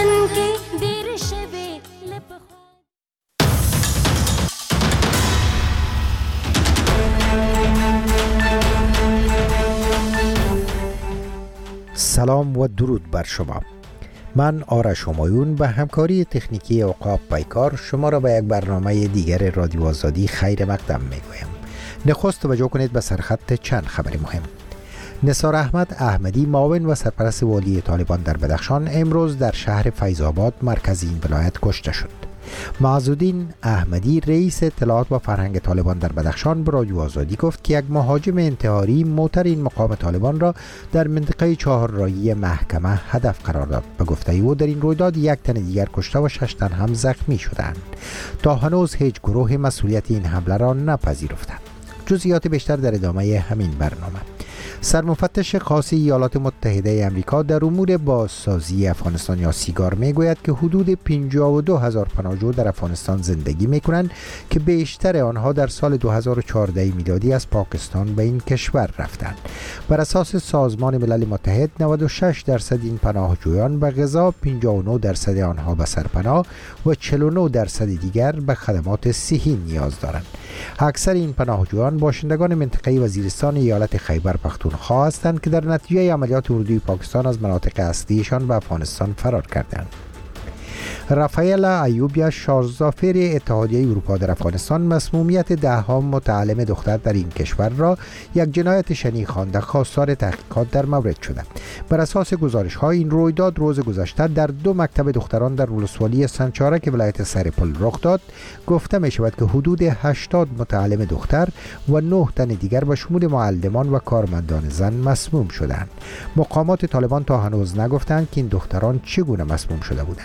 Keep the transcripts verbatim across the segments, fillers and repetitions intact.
سلام و درود بر شما. من آرش همایون به همکاری تکنیکی عقاب پیکار شما را به یک برنامه دیگر رادیو آزادی خیر مقدم میگویم. نخست توجه کنید به سرخط چند خبر مهم. نثار احمد احمدی، معاون و سرپرست والی طالبان در بدخشان، امروز در شهر فیض آباد مرکز این ولایت کشته شد. معزالدین احمدی، رئیس اطلاعات و فرهنگ طالبان در بدخشان، به رادیو آزادی گفت که یک مهاجم انتحاری معترین مقام طالبان را در منطقه چهارراهی محکمه هدف قرار داد. به گفته او در این رویداد یک تن دیگر کشته و شش تن هم زخمی شدند. تا هنوز هیچ گروه مسئولیت این حمله را نپذیرفته. جزئیات بیشتر در ادامه همین برنامه. سرمفتش خاص ایالات متحده آمریکا در امور بازسازی افغانستان یا سیگار میگوید که حدود پنجاه و دو هزار پناهجو در افغانستان زندگی میکنند که بیشتر آنها در سال دو هزار و چهارده میلادی از پاکستان به این کشور رفتند. بر اساس سازمان ملل متحد نود و شش درصد این پناهجویان به غذا، پنجاه و نه درصد آنها به سرپناه و چهل و نه درصد دیگر به خدمات صحی نیاز دارند. اکثر این پناهجویان باشندگان منطقه وزیرستان ایالت خیبر پختونخوا هستند که در نتیجه عملیات اردوی پاکستان از مناطق اصلیشان به افغانستان فرار کردند. رافائل ایوبیا، شارژافر اتحادیه اروپا در افغانستان، مسمومیت ده ها متعلم دختر در این کشور را یک جنایت شنیع خوانده خواستار تحقیقات در مورد شده. بر اساس گزارش ها این رویداد روز گذشته در دو مکتب دختران در ولسوالی سنچارک ولایت سرپل رخ داد. گفته می شود که حدود هشتاد متعلم دختر و نه تن دیگر به شمول معلمان و کارمندان زن مسموم شدند. مقامات طالبان تا هنوز نگفتند که این دختران چگونه مسموم شده بودند.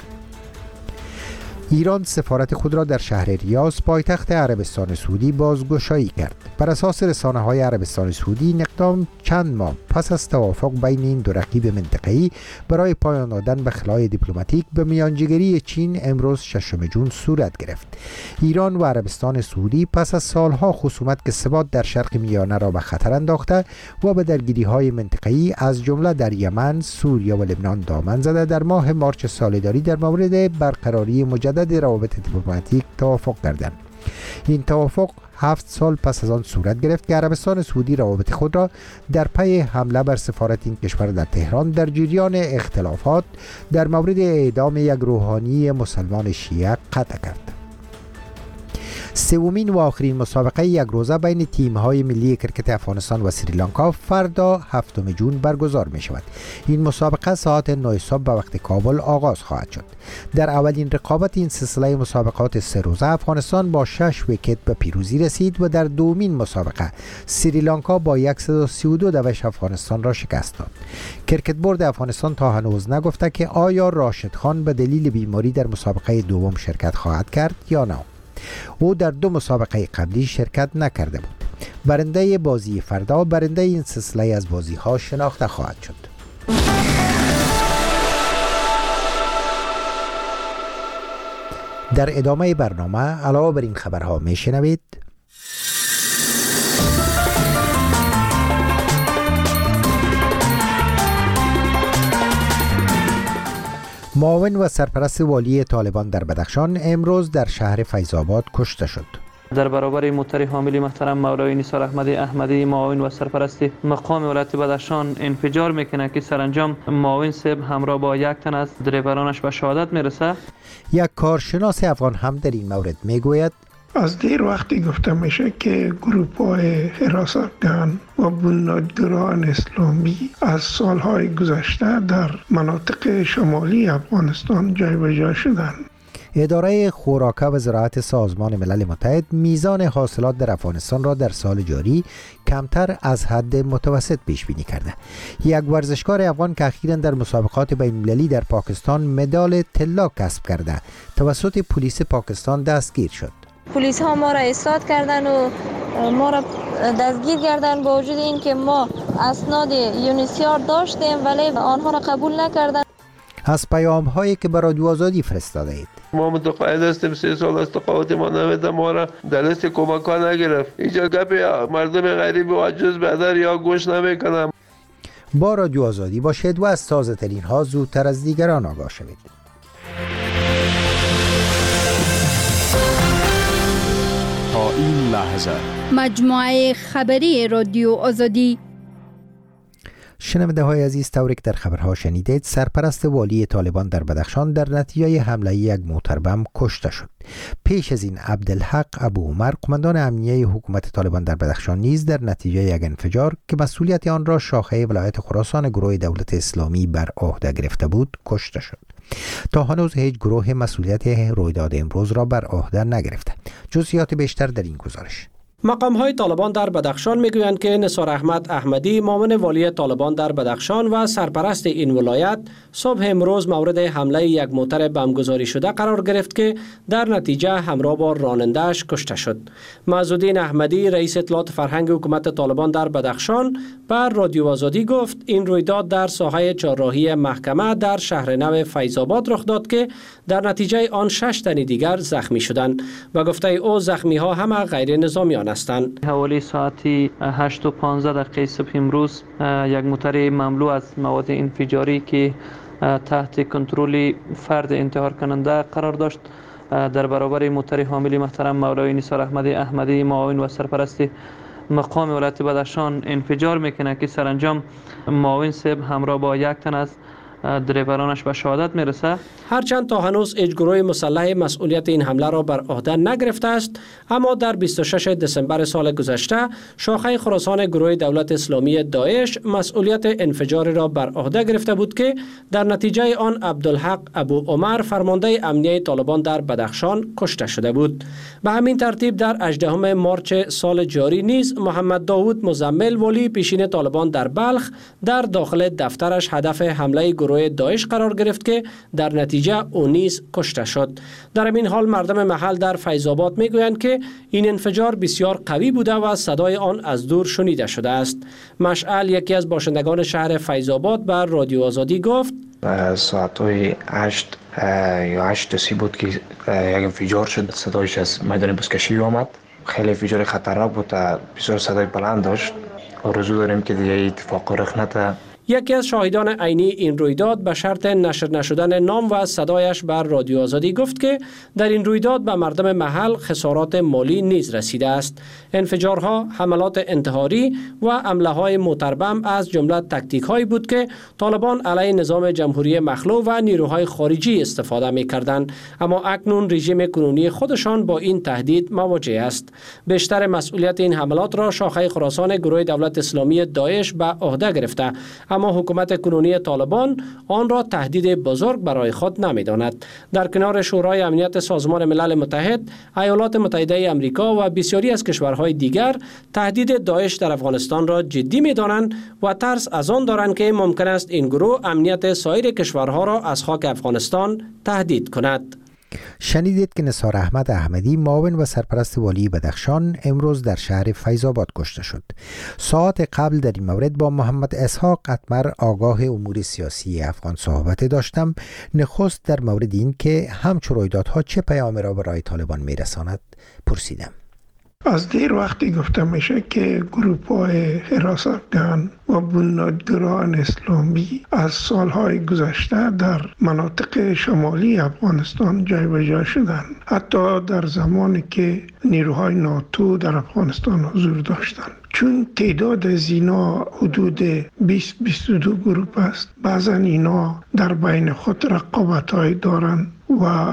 ایران سفارت خود را در شهر ریاض، پایتخت عربستان سعودی، بازگشایی کرد. بر اساس رسانه های عربستان سعودی این اقدام چند ماه پس از توافق بین این دو رقیب منطقه‌ای برای پایان دادن به خلای دیپلماتیک به میانجیگری چین امروز ششم جون صورت گرفت. ایران و عربستان سعودی پس از سالها خصومت که ثبات در شرق میانه را به خطر انداخته و به درگیری های منطقه‌ای از جمله در یمن، سوریه و لبنان دامن زده، در ماه مارچ سالداری در مورد برقراری مجدد روابط دیپلماتیک توافق کردند. این توافق هفت سال پس از آن صورت گرفت که عربستان سعودی روابط خود را در پی حمله بر سفارت این کشور در تهران در جریان اختلافات در مورد اعدام یک روحانی مسلمان شیعه قطع کرد. سومین و آخرین مسابقه یک روزه بین تیم‌های ملی کرکت افغانستان و سریلانکا فردا هفتم جون برگزار می شود. این مسابقه ساعت نه صبح به وقت کابل آغاز خواهد شد. در اولین رقابت این سلسله مسابقات سه روزه افغانستان با شش ویکت به پیروزی رسید و در دومین مسابقه سریلانکا با صد و سی و دو دوش افغانستان را شکست داد. کرکت بورد افغانستان تا هنوز نگفته که آیا راشد خان به دلیل بیماری در مسابقه دوم شرکت خواهد کرد یا نه. او در دو مسابقه قبلی شرکت نکرده بود. برنده بازی فردا برنده این سلسله از بازی ها شناخته خواهد شد. در ادامه برنامه علاوه بر این خبرها می شنوید: معاون و سرپرست والی طالبان در بدخشان امروز در شهر فیض آباد کشته شد. در برابر متری حاملی محترم مولوی نثار احمد احمدی، معاون و سرپرست مقام ولایت بدخشان، انفجار میکنه که سرانجام معاون صاحب همراه با یک تن از دریورانش به شهادت میرسه. یک کارشناس افغان هم در این مورد میگوید: از دیر وقتی گفته میشه که گروه‌های حراستگران و بنیادگران اسلامی از سالهای گذشته در مناطق شمالی افغانستان جای به جای شدند. اداره خوراک و زراعت سازمان ملل متحد میزان حاصلات در افغانستان را در سال جاری کمتر از حد متوسط پیش بینی کرده. یک ورزشکار افغان که اخیراً در مسابقات بین‌المللی در پاکستان مدال طلا کسب کرده توسط پلیس پاکستان دستگیر شد. پلیس ها ما را اصلاح کردن و ما را دستگیر کردن با وجود این که ما اسناد یونیسیار داشتیم ولی آنها را قبول نکردن. از پیام هایی که به رادیو آزادی فرستاده اید: ما متقاعد هستیم سه سال است تقاعد ما نمیده، ما را در لیست کمک ها نگرفت. اینجا گپ مردم غریب و عجز بدر یا گوش نمیکنم. با رادیو آزادی باشید و از تازه ترین ها زودتر از دیگران آگاه شوید. تا این لحظه. مجموعه خبری رادیو آزادی. شنونده های عزیز، طوری که در خبرها شنیدید، سرپرست والی طالبان در بدخشان در نتیجه حمله یک موتر بم کشته شد. پیش از این عبدالحق ابو عمر، قماندان امنیه حکومت طالبان در بدخشان، نیز در نتیجه یک انفجار که مسئولیت آن را شاخه ولایت خراسان گروه دولت اسلامی بر عهده گرفته بود کشته شد. تا هنوز هیچ گروه مسئولیت رویداد امروز را بر عهده نگرفته. جزئیات بیشتر در این گزارش. مقام‌های طالبان در بدخشان میگویند که نثار احمد احمدی، معاون والی طالبان در بدخشان و سرپرست این ولایت، صبح امروز مورد حمله یک موتر بمبگذاری شده قرار گرفت که در نتیجه همراه با راننده‌اش کشته شد. معزالدین احمدی، رئیس اطلاعات فرهنگ حکومت طالبان در بدخشان، بر رادیو آزادی گفت این رویداد در ساحه چهارراهی محکمه در شهر نو فیض‌آباد رخ داد که در نتیجه آن شش تن دیگر زخمی شدند و گفته او زخمی‌ها همه غیر نظامیان هستند. حوالی ساعتی هشت و پانزده دقیقه صبح امروز یک موتر مملو از مواد انفجاری که تحت کنترل فرد انتحار کننده قرار داشت در برابر موتر حامل محترم مولوی نثار احمد احمدی، معاون و سرپرست مقام ولایت بدخشان انفجار میکنه که سرانجام معاون صاحب همراه با یک تن از دریورانش به شهادت میرسه. هرچند تا هنوز هیچ گروه مسلح مسئولیت این حمله را بر عهده نگرفته است، اما در بیست و شش دسامبر سال گذشته شاخه خراسان گروه دولت اسلامی داعش مسئولیت انفجار را بر عهده گرفته بود که در نتیجه آن عبدالحق ابو عمر، فرمانده امنیه طالبان در بدخشان، کشته شده بود. به همین ترتیب در هجدهم مارچ سال جاری نیز محمد داوود مزمل، والی پیشین طالبان در بلخ، در داخل دفترش هدف حمله گروه داعش قرار گرفت که در نتیجه او نیز کشته شد. در این حال مردم محل در فیض‌آباد میگویند که این انفجار بسیار قوی بوده و صدای آن از دور شنیده شده است. مشعل، یکی از باشندگان شهر فیض‌آباد، بر رادیو آزادی گفت ساعتهای هشت یا هشت سی بود که یک انفجار شد. صدایش از میدان بزکشی آمد. خیلی انفجار خطرناک بود، بسیار صدای بلند داشت. آرزو داریم که دیگه اتفاق رخ نده. یکی از شاهدان عینی این رویداد به شرط نشر نشدن نام و صدایش بر رادیو آزادی گفت که در این رویداد به مردم محل خسارات مالی نیز رسیده است. انفجارها، حملات انتحاری و حمله های موتربم از جمله تکتیک هایی بود که طالبان علیه نظام جمهوری مخلوع و نیروهای خارجی استفاده می کردند، اما اکنون رژیم کنونی خودشان با این تهدید مواجه است. بیشتر مسئولیت این حملات را شاخه خراسان گروه دولت اسلامی داعش به عهده گرفته، اما حکومت کنونی طالبان آن را تهدید بزرگ برای خود نمی‌داند. در کنار شورای امنیت سازمان ملل متحد، ایالات متحده آمریکا و بسیاری از کشورهای دیگر تهدید داعش در افغانستان را جدی می‌دانند و ترس از آن دارند که ممکن است این گروه امنیت سایر کشورها را از خاک افغانستان تهدید کند. شنیدید که نثار احمد احمدی، معاون و سرپرست والی بدخشان، امروز در شهر فیض‌آباد کشته شد. ساعت قبل در این مورد با محمد اسحاق قطمر، آگاه امور سیاسی افغان، صحبت داشتم. نخست در مورد این که همچو رویدادها چه پیامی را برای طالبان میرساند پرسیدم. از دیر وقتی گفته میشه که گروه‌های حراستگان و بنیادگران اسلامی از سالهای گذشته در مناطق شمالی افغانستان جای به جای شدند. حتی در زمانی که نیروهای ناتو در افغانستان حضور داشتند. چون تعداد از اینا حدود بیست بیست و دو گروه است، بعضا اینا در بین خود رقابت‌های دارند و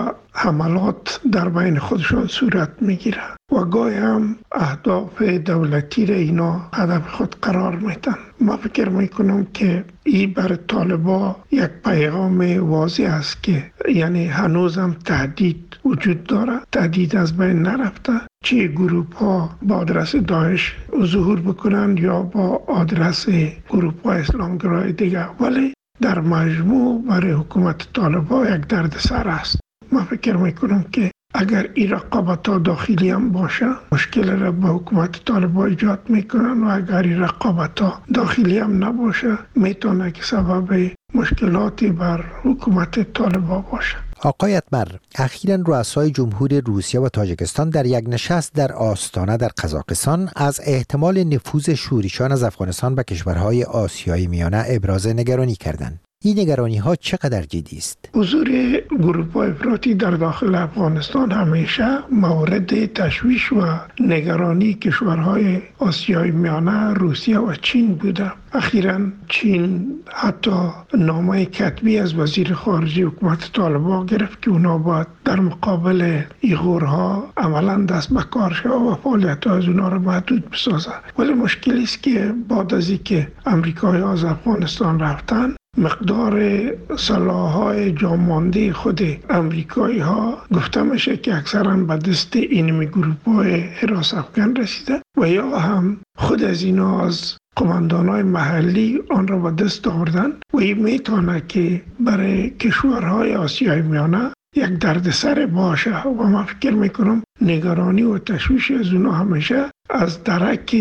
حملات در بین خودشان صورت میگیره و گاهی هم اهداف دولتی را اینا هدف خود قرار میدن. ما فکر میکنم که این بر طالبا یک پیغام واضح است که یعنی هنوز هم تهدید وجود داره، تهدید از بین نرفته. چه گروه ها با آدرس داعش ظهور بکنن یا با آدرس گروه ها اسلامگرای دیگه، ولی در مجموع برای حکومت طالبا یک درد سر است. ما فکر میکنم که اگر این رقابت ها داخلی هم باشه مشکل را به حکومت طالبان ایجاد میکنن و اگر این رقابت ها داخلی هم نباشه میتونه که سبب مشکلاتی بر حکومت طالبان باشه. آقای اتمر، اخیراً رؤسای جمهور روسیه و تاجیکستان در یک نشست در آستانه در قزاقستان از احتمال نفوذ شوریشان از افغانستان به کشورهای آسیای میانه ابراز نگرانی کردند. این نگرانی ها چقدر جدی است؟ حضور گروه های افراطی در داخل افغانستان همیشه مورد تشویش و نگرانی کشورهای آسیای میانه، روسیه و چین بوده. اخیراً چین حتی نامه کتبی از وزیر خارجه حکومت طالبان گرفت که اونا باید در مقابل ایغورها عملاً دست به کار شود و فعالیت از اونا را محدود بسازه. ولی مشکلی است که بعد از اینکه امریکایی‌ها از افغانستان رفتن، مقدار سلاح‌های جامانده خود امریکایی‌ها گفته میشه که اکثراً به دست اینمی گروه‌های حراس افغان رسیده و یا هم خود از اینا از قماندان‌های محلی آن را به دست آوردن و این میتونه که برای کشورهای آسیای میانه یک دردسر باشه و من فکر میکنم نگرانی و تشویش از اونا همیشه از درک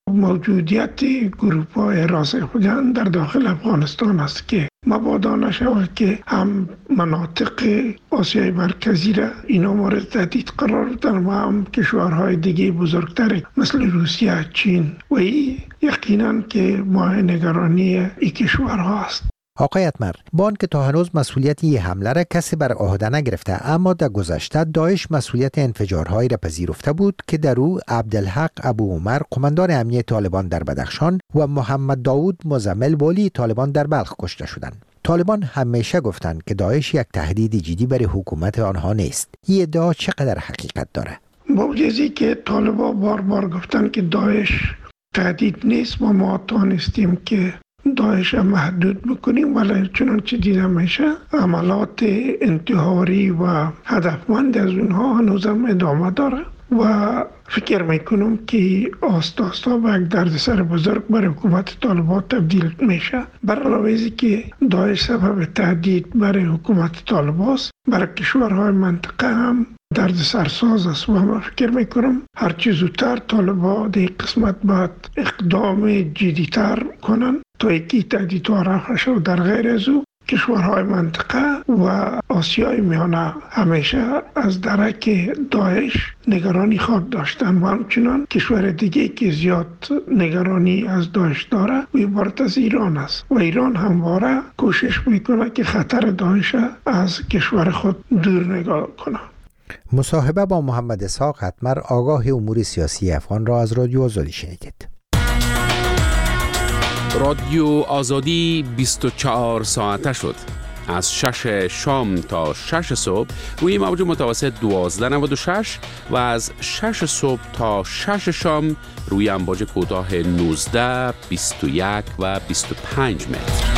موجودیت گروه‌های حراس افغان در داخل افغانستان است که مبادا نشود که هم مناطق آسیای مرکزی را اینا مورد تهدید قرار بدن و هم کشورهای دیگه بزرگتر مثل روسیه، چین و این یقینا که ماه نگرانی این کشورها است. آقای اتمر، بان که تا هنوز مسئولیت این حمله را کسی بر عهده نگرفته، اما در گذشته داعش مسئولیت انفجارهایی را پذیرفته بود که در او عبدالحق ابو عمر قماندان امنیه طالبان در بدخشان و محمد داوود مزمل والی طالبان در بلخ کشته شدند. طالبان همیشه گفتند که داعش یک تهدید جدی برای حکومت آنها نیست. این ادعا چقدر حقیقت داره؟ با وجودی که طالبان بار بار گفتند که داعش تهدید نیست و ما تانستیم که داعش محدود بکنیم، ولی چنانچه دیده میشه عملات انتحاری و هدفمند از اونها هنوزم ادامه داره و فکر میکنم که آستا آستا به یک دردسر بزرگ برای حکومت طالبان تبدیل میشه. بر علاوه ازی که داعش سبب تهدید برای حکومت طالبان است، برای کشورهای منطقه هم دردسر ساز است و من فکر میکنم هرچی زودتر طالبان در قسمت باید اقدام جدیتر کنن تا یکی تهدیدها رفع شود. در غیر از او کشورهای منطقه و آسیای میانه همیشه از درک داعش نگرانی خواهد داشتن و همچنان کشور دیگه که زیاد نگرانی از داعش داره و عبارت از ایران است و ایران همواره کوشش میکنه که خطر داعش از کشور خود دور نگاه کنه. مصاحبه با محمد اسحاق اتمر، آگاه امور سیاسی افغان را از رادیو آزادی شنیدید. رادیو آزادی بیست و چهار ساعته شد. از شش شام تا شش صبح روی موج متوسط دوازده نود و شش و از شش صبح تا شش شام روی امواج کوتاه نوزده، بیست و یک و بیست و پنج متر.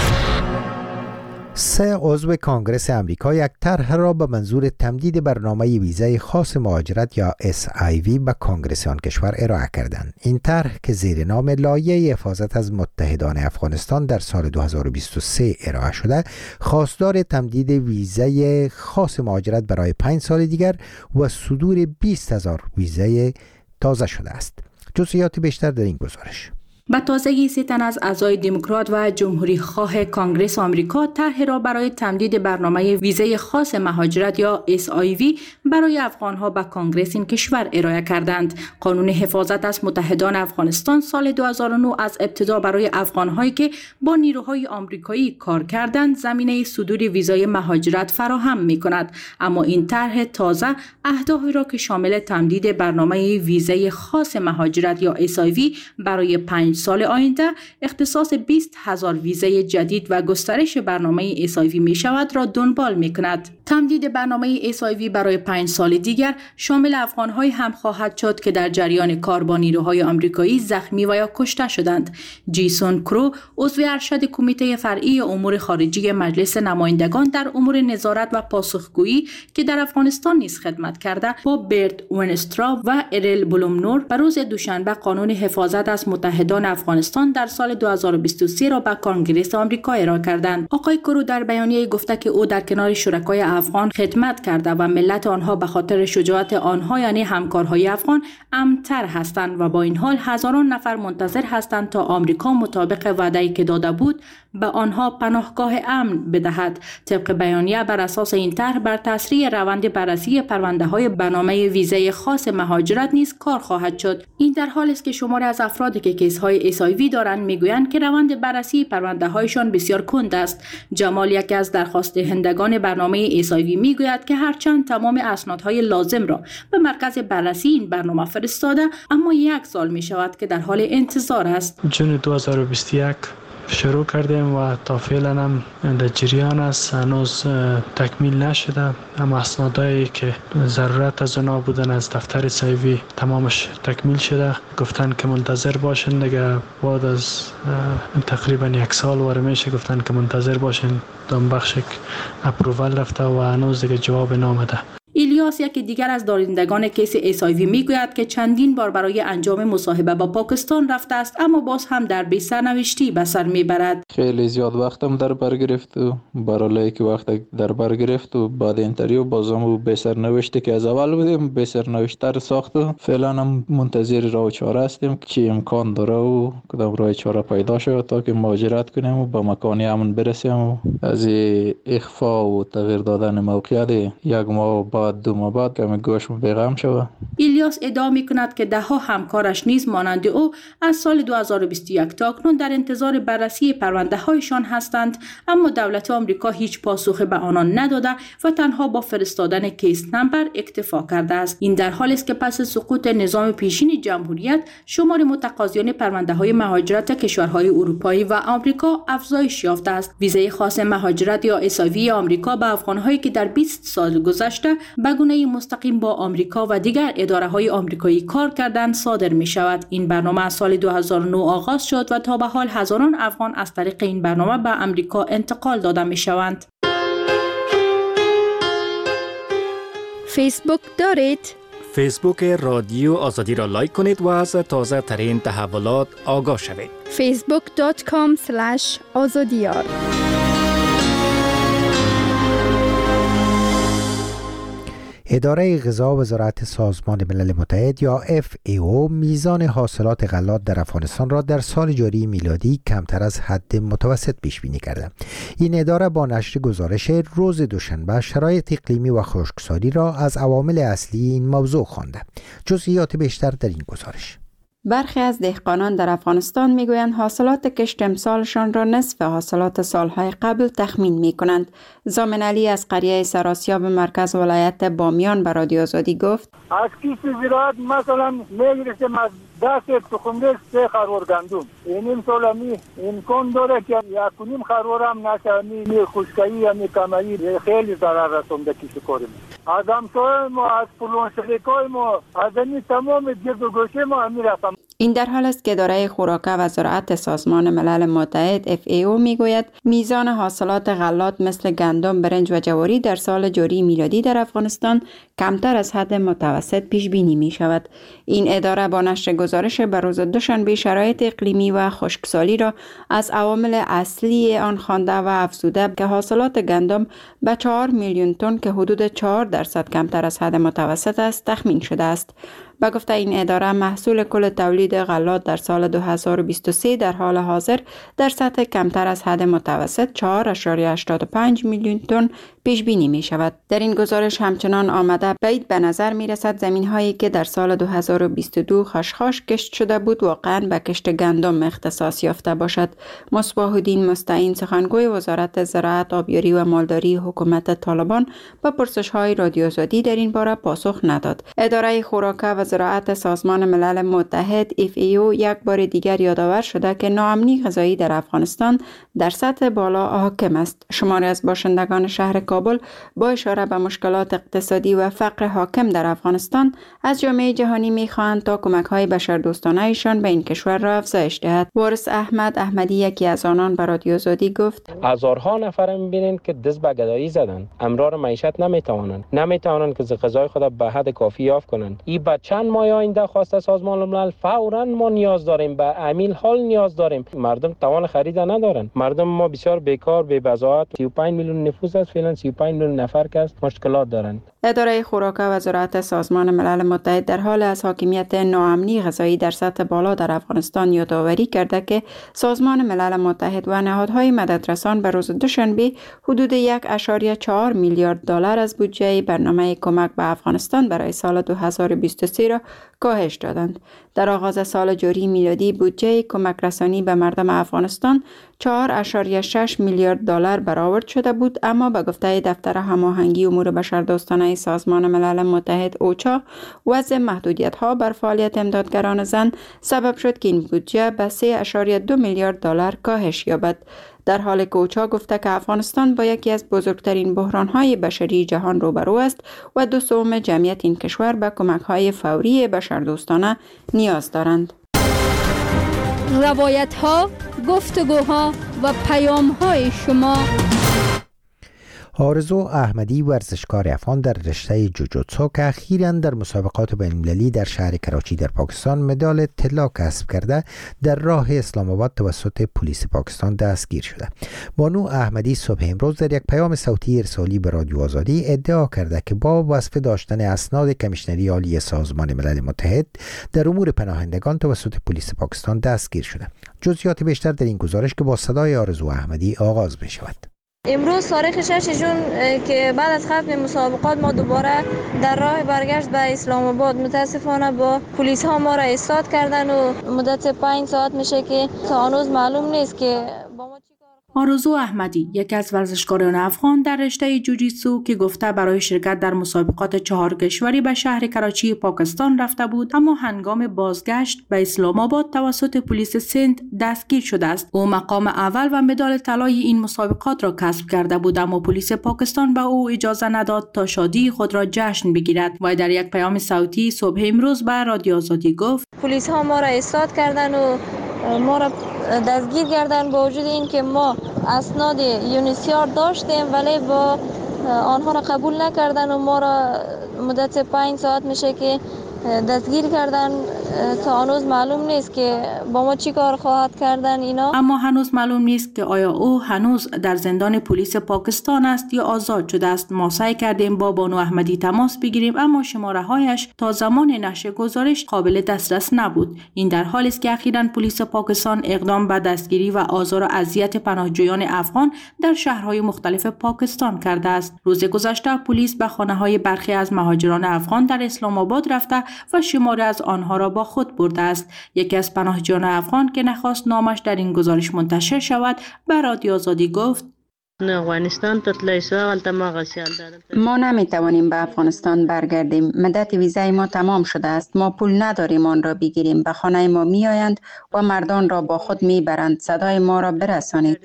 سه عضو کانگرس امریکا یک طرح را به منظور تمدید برنامه ویزای خاص مهاجرت یا اس آی وی به کانگرس آن کشور ارائه کردند. این طرح که زیر نام لایحه حفاظت از متحدان افغانستان در سال دو هزار و بیست و سه ارائه شده، خواستار تمدید ویزای خاص مهاجرت برای پنج سال دیگر و صدور بیست هزار ویزای تازه شده است. جزئیات بیشتر در این گزارش. به تازگی سه تن از اعضای دموکرات و جمهوری خواه کانگرس آمریکا طرح را برای تمدید برنامه ویزای خاص مهاجرت یا اس آی وی برای افغانها به کانگرس این کشور ارائه کردند. قانون حفاظت از متحدان افغانستان سال دو هزار و نه از ابتدا برای افغانهایی که با نیروهای آمریکایی کار کردند زمینه صدور ویزای مهاجرت فراهم می کند. اما این طرح تازه اهدافی را که شامل تمدید برنامه ویزای خاص مهاجرت یا اس آی وی برای پنج سال آینده، اختصاص بیست هزار ویزای جدید و گسترش برنامه اس آی وی می شود را دنبال می کند. تمدید برنامه اس آی وی برای پنج سال دیگر شامل افغان‌های هم خواهد شد که در جریان کار با نیروهای آمریکایی زخمی و یا کشته شدند. جیسون کرو، عضو ارشد کمیته فرعی امور خارجی مجلس نمایندگان در امور نظارت و پاسخگویی که در افغانستان نیز خدمت کرده، با برت ونسترا و ارل بلومنور به روز دوشنبه قانون حفاظت از متحدان افغانستان در سال دو هزار و بیست و سه را به کانگرس آمریکا ارائه کردند. آقای کرو در بیانیه گفته که او در کنار شرکای افغان خدمت کرده و ملت آنها به خاطر شجاعت آنها یعنی همکارهای افغان امن‌تر هستند و با این حال هزاران نفر منتظر هستند تا آمریکا مطابق وعده‌ای که داده بود به آنها پناهگاه امن بدهد. طبق بیانیه بر اساس این طرح بر تسریع روند بررسی پرونده‌های برنامه ویزه خاص مهاجرت نیز کار خواهد شد. این در حالی است که شماری از افرادی که کیس‌های ایچ آی وی دارند میگویند که روند بررسی پرونده‌هایشان بسیار کند است. جمال یکی از درخواست دهندگان برنامه ایچ آی وی میگوید که هرچند تمام اسنادهای لازم را به مرکز بررسی این برنامه فرستاده، اما یک سال می شود که در حال انتظار است. جون دو هزار و بیست و یک شروع کردیم و تا فعلا هم در جریان است، هنوز تکمیل نشده. اما اسنادایی که ضرورت از اونا بودن از دفتر سایوی تمامش تکمیل شده. گفتن که منتظر باشین دیگه، بعد از تقریبا یک سال واره میشه گفتن که منتظر باشین. دام بخش اپرووال رفته و هنوز دیگه جواب نامده. ایلیاس یکی دیگر از دارندگان کیس ایچ آی وی میگوید که چندین بار برای انجام مصاحبه با پاکستان رفته است، اما باز هم در بی سرنوشتی به سر میبرد. خیلی زیاد وقتم در بر گرفت و برای که وقت در بر گرفت و بعد اینتریو بازم بی سرنوشتی که از اول بودیم بی سرنوشتر ساخت و فعلا هم منتظر راه چاره هستیم چی امکان داره و کدام راه چاره پیدا شود تا که مهاجرت کنیم و به مکانی امن برسیم و از اخفا و تغییر دادن موقعیت یک ماه بعد دو ماه بعد که گوش بیغم شود. ایلیاس ادعا میکند که ده ها همکارش نیز مانند او از سال دو هزار و بیست و یک تا اکنون در انتظار بررسی پرونده هایشان هستند، اما دولت آمریکا هیچ پاسخی به آنان نداده و تنها با فرستادن کیس نمبر اکتفا کرده است. این در حالی است که پس سقوط نظام پیشین جمهوریت شمار متقاضیان پرونده های مهاجرت کشورهای اروپایی و آمریکا افزایش یافته است. ویزه خاص مهاجرت یا ایچ آی وی آمریکا به افغان‌هایی که در بیست سال گذشته به گونه مستقیم با آمریکا و دیگر اداره‌های آمریکایی کار کردند صادر می شود. این برنامه از سال دو هزار و نه آغاز شد و تا به حال هزاران افغان از طریق این برنامه به آمریکا انتقال داده می شوند. فیسبوک دارید؟ فیسبوک رادیو آزادی را لایک کنید و از تازه ترین تحولات آگاه شوید. فیسبوک دات کام اسلش آزادیار. اداره غذا وزارت سازمان ملل متحد یا اف ای او میزان حاصلات غلات در افغانستان را در سال جاری میلادی کمتر از حد متوسط پیش بینی کرده. این اداره با نشر گزارش روز دوشنبه شرایط اقلیمی و خشکسالی را از عوامل اصلی این موضوع خوانده. جزئیات بیشتر در این گزارش. برخی از دهقانان در افغانستان میگویند حاصلات کشت امسالشان را نصف حاصلات سالهای قبل تخمین می کنند. زامن علی از قریه سراسیاب مرکز ولایت بامیان به رادیو آزادی گفت: از کیست زراعت مثلا میگرفتیم از دست تخمدر سه خروار گندم، این امسال همی امکان داره که یک کنیم خروار هم نشه، همی خشکایی همی کمایی خیلی ضرر رسونده کشت کاریم. از همسایه ما از پلون شریکای ما از همی تمام گرد و گوشه ما همی رفتم. این در حال است که اداره خوراک و زراعت سازمان ملل متحد اف ای او میگوید میزان حاصلات غلات مثل گندم، برنج و جواری در سال جاری میلادی در افغانستان کمتر از حد متوسط پیش بینی می شود. این اداره با نشر گزارش بر روز دوشنبه شرایط اقلیمی و خشکسالی را از عوامل اصلی آن خوانده و افزوده که حاصلات گندم به چهار میلیون تن که حدود چهار درصد کمتر از حد متوسط است تخمین شده است. با گفته این اداره محصول کل تولید غلات در سال دو هزار و بیست و سه در حال حاضر در سطح کمتر از حد متوسط چهار ممیز هشتاد و پنج میلیون تن پیش بینی می شود. در این گزارش همچنان آمده بعید به نظر می رسد زمین هایی که در سال دو هزار و بیست و دو خشخاش کشت شده بود واقعا به کشت گندم اختصاص یافته باشد. مصباح الدین مستعین سخنگوی وزارت زراعت، آبیاری و مالداری حکومت طالبان با پرسش های رادیو آزادی در این باره پاسخ نداد. اداره خوراک و زراعت سازمان ملل متحد اف ای او یک بار دیگر یادآور شده که ناامنی غذایی در افغانستان در سطح بالا حاکم است. شماری از باشندگان شهر کابل با اشاره به مشکلات اقتصادی و فقر حاکم در افغانستان از جامعه جهانی می‌خواهند تا کمک‌های بشردوستانه ایشان به این کشور را افزایش دهد. وارث احمد احمدی یکی از آنان به رادیو آزادی گفت: هزارها نفر می‌بینید که دست به گدایی زدن، امرار معیشت نمی‌توانند، نمی‌توانند که غذای خود به حد کافی یافت کنند. این با چند ماه آینده خواسته سازمان ملل فوراً ما نیاز داریم، به امیل حال نیاز داریم. مردم توان خرید ندارند. مردم ما بسیار بیکار، بی بضاعت، سی و پنج میلیون نفوس است فعلا سی و پنج میلیون نفر که مشکلات دارند. اداره خوراک و زراعت سازمان ملل متحد در حال از حاکمیت ناامنی غذایی در سطح بالا در افغانستان یادآوری کرده که سازمان ملل متحد و نهادهای مددرسان به روز دوشنبه حدود یک و چهار میلیارد دلار از بودجه برنامه کمک به افغانستان برای سال دو هزار و بیست و سه را کاهش دادند. در آغاز سال جاری میلادی بودجه کمک رسانی به مردم افغانستان چهار و شش میلیارد دلار برآورد شده بود، اما به گفته دفتر هماهنگی امور بشردوستانه سازمان ملل متحد اوچا، وضع محدودیت‌ها بر فعالیت امدادگران زن سبب شد که این بودجه به سه و دو میلیارد دلار کاهش یابد. در حالی که اوچا گفته که افغانستان با یکی از بزرگترین بحران‌های بشری جهان روبرو است و دو سوم جمعیت این کشور به کمک‌های فوری بشردوستانه نیاز دارند. روایت‌ها، گفتگوها و پیام‌های شما. آرزو احمدی ورزشکار افغان در رشته جوجوتسو که اخیراً در مسابقات بین‌المللی در شهر کراچی در پاکستان مدال طلا کسب کرده، در راه اسلام آباد توسط پلیس پاکستان دستگیر شده. بانو احمدی صبح امروز در یک پیام صوتی ارسالی به رادیو آزادی ادعا کرده که با وصف داشتن اسناد کمیشنری عالی سازمان ملل متحد در امور پناهندگان توسط پلیس پاکستان دستگیر شده. جزئیات بیشتر در این گزارش که با صدای آرزو احمدی آغاز می شود. امروز تاریخ شش جون که بعد از ختم مسابقات ما دوباره در راه برگشت به اسلام آباد متاسفانه با پلیس ها ما را ایستاد کردن و مدت پنج ساعت میشه که تا هنوز معلوم نیست که با ما آرزو احمدی یکی از ورزشکاران افغان در رشته جوجیتسو که گفته برای شرکت در مسابقات چهار کشوری به شهر کراچی پاکستان رفته بود، اما هنگام بازگشت به اسلام آباد توسط پلیس سند دستگیر شده است. او مقام اول و مدال طلای این مسابقات را کسب کرده بود، اما پلیس پاکستان به او اجازه نداد تا شادی خود را جشن بگیرد. و در یک پیام صوتی صبح امروز به رادیو آزادی گفت پلیس ها ما را ایستاد کردن و ما را دستگیر کردن با وجود این که ما اسناد یونیسیار داشتیم ولی با آنها را قبول نکردن و ما را مدت پنج ساعت میشه که دستگیر کردن. تا هنوز معلوم نیست که با ما چی کار خواهد کردن اینا. اما هنوز معلوم نیست که آیا او هنوز در زندان پلیس پاکستان است یا آزاد شده است. ما سعی کردیم با بانو احمدی تماس بگیریم، اما شماره هایش تا زمان نشر گزارش قابل دسترس نبود. این در حالی است که اخیراً پلیس پاکستان اقدام به دستگیری و آزار و اذیت پناهجویان افغان در شهرهای مختلف پاکستان کرده است. روز گذشته پلیس به خانه‌های برخی از مهاجران افغان در اسلام آباد رفته و شماره از آنها را با خود برده است. یکی از پناهجویان افغان که نخواست نامش در این گزارش منتشر شود به رادیو آزادی گفت ما نمیتوانیم به افغانستان برگردیم. مدت ویزای ما تمام شده است. ما پول نداریم آن را بگیریم. به خانه ما می آیند و مردان را با خود می برند. صدای ما را برسانید.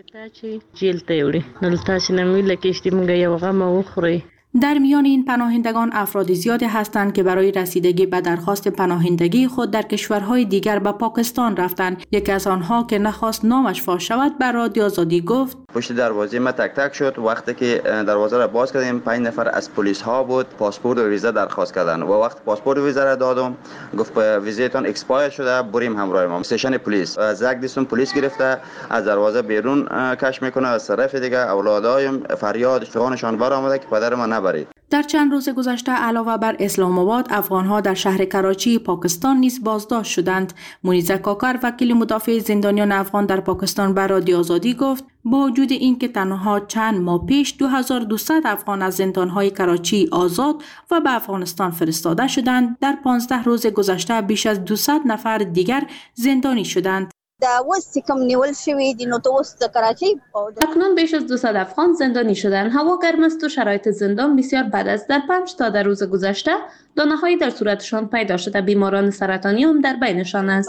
در میان این پناهندگان افراد زیادی هستند که برای رسیدگی به درخواست پناهندگی خود در کشورهای دیگر به پاکستان رفتند. یکی از آنها که نخواست نامش فاش شود بر رادیو آزادی گفت پشت دروازه ما تک تک شد. وقتی که دروازه را باز کردیم پنج نفر از پلیس ها بود، پاسپورت و ویزا درخواست کردن و وقت پاسپورت و ویزا را دادم گفت ویزایتان اکسپایر شده، بریم همراه ما. استیشن پلیس از یک دستم پلیس گرفته از دروازه بیرون کش میکنه، از طرف دیگه اولادایم فریاد فغانشان برآمده که پدر ما نبرید. در چند روز گذشته علاوه بر اسلام آباد، افغان‌ها در شهر کراچی پاکستان نیز بازداشت شدند. منیزه کاکر وکیل مدافع زندانیان افغان در پاکستان بر رادیو آزادی گفت با وجود اینکه تنها چند ماه پیش دو هزار و دویست افغان از زندان‌های کراچی آزاد و به افغانستان فرستاده شدند، در پانزده روز گذشته بیش از دویست نفر دیگر زندانی شدند. اکنون بیش از دویست افغان زندانی شدند. هوا گرم است و شرایط زندان بسیار بد است. در پنج تا در روز گذشته دانه‌هایی در صورتشان پیدا شده. بیماران سرطانی هم در بینشان است.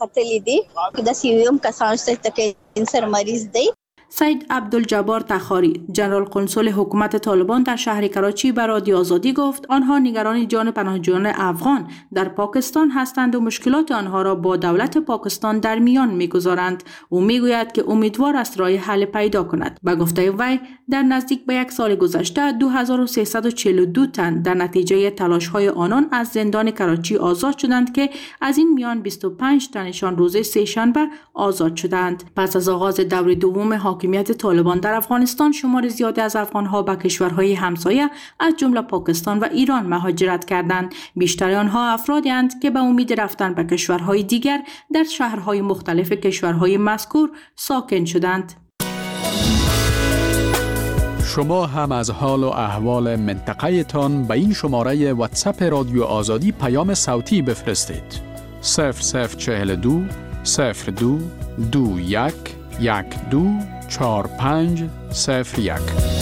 سید عبدالجبار تخاری، جنرال قنصل حکومت طالبان در شهر کراچی بر رادیو آزادی گفت آنها نگران جان پناهجویان افغان در پاکستان هستند و مشکلات آنها را با دولت پاکستان در میان می‌گذارند. او میگوید که امیدوار است راه حل پیدا کند. به گفته وی در نزدیک به یک سال گذشته دو هزار و سیصد و چهل و دو تن در نتیجه تلاش‌های آنان از زندان کراچی آزاد شدند که از این میان بیست و پنج تنشان روز سه‌شنبه آزاد شدند. پس از آغاز دور دوم حاکمیت حاکمیت طالبان در افغانستان شمار زیادی از افغانها به کشورهای همسایه از جمله پاکستان و ایران مهاجرت کردند. بیشتر آنها افرادی اند که به امید رفتن به کشورهای دیگر در شهرهای مختلف کشورهای مذکور ساکن شدند. شما هم از حال و احوال منطقه تان به این شماره واتساپ رادیو آزادی پیام صوتی بفرستید. صفر صفر چهل دو صفر دو دو یک یک دو چهار پنج صفر یک.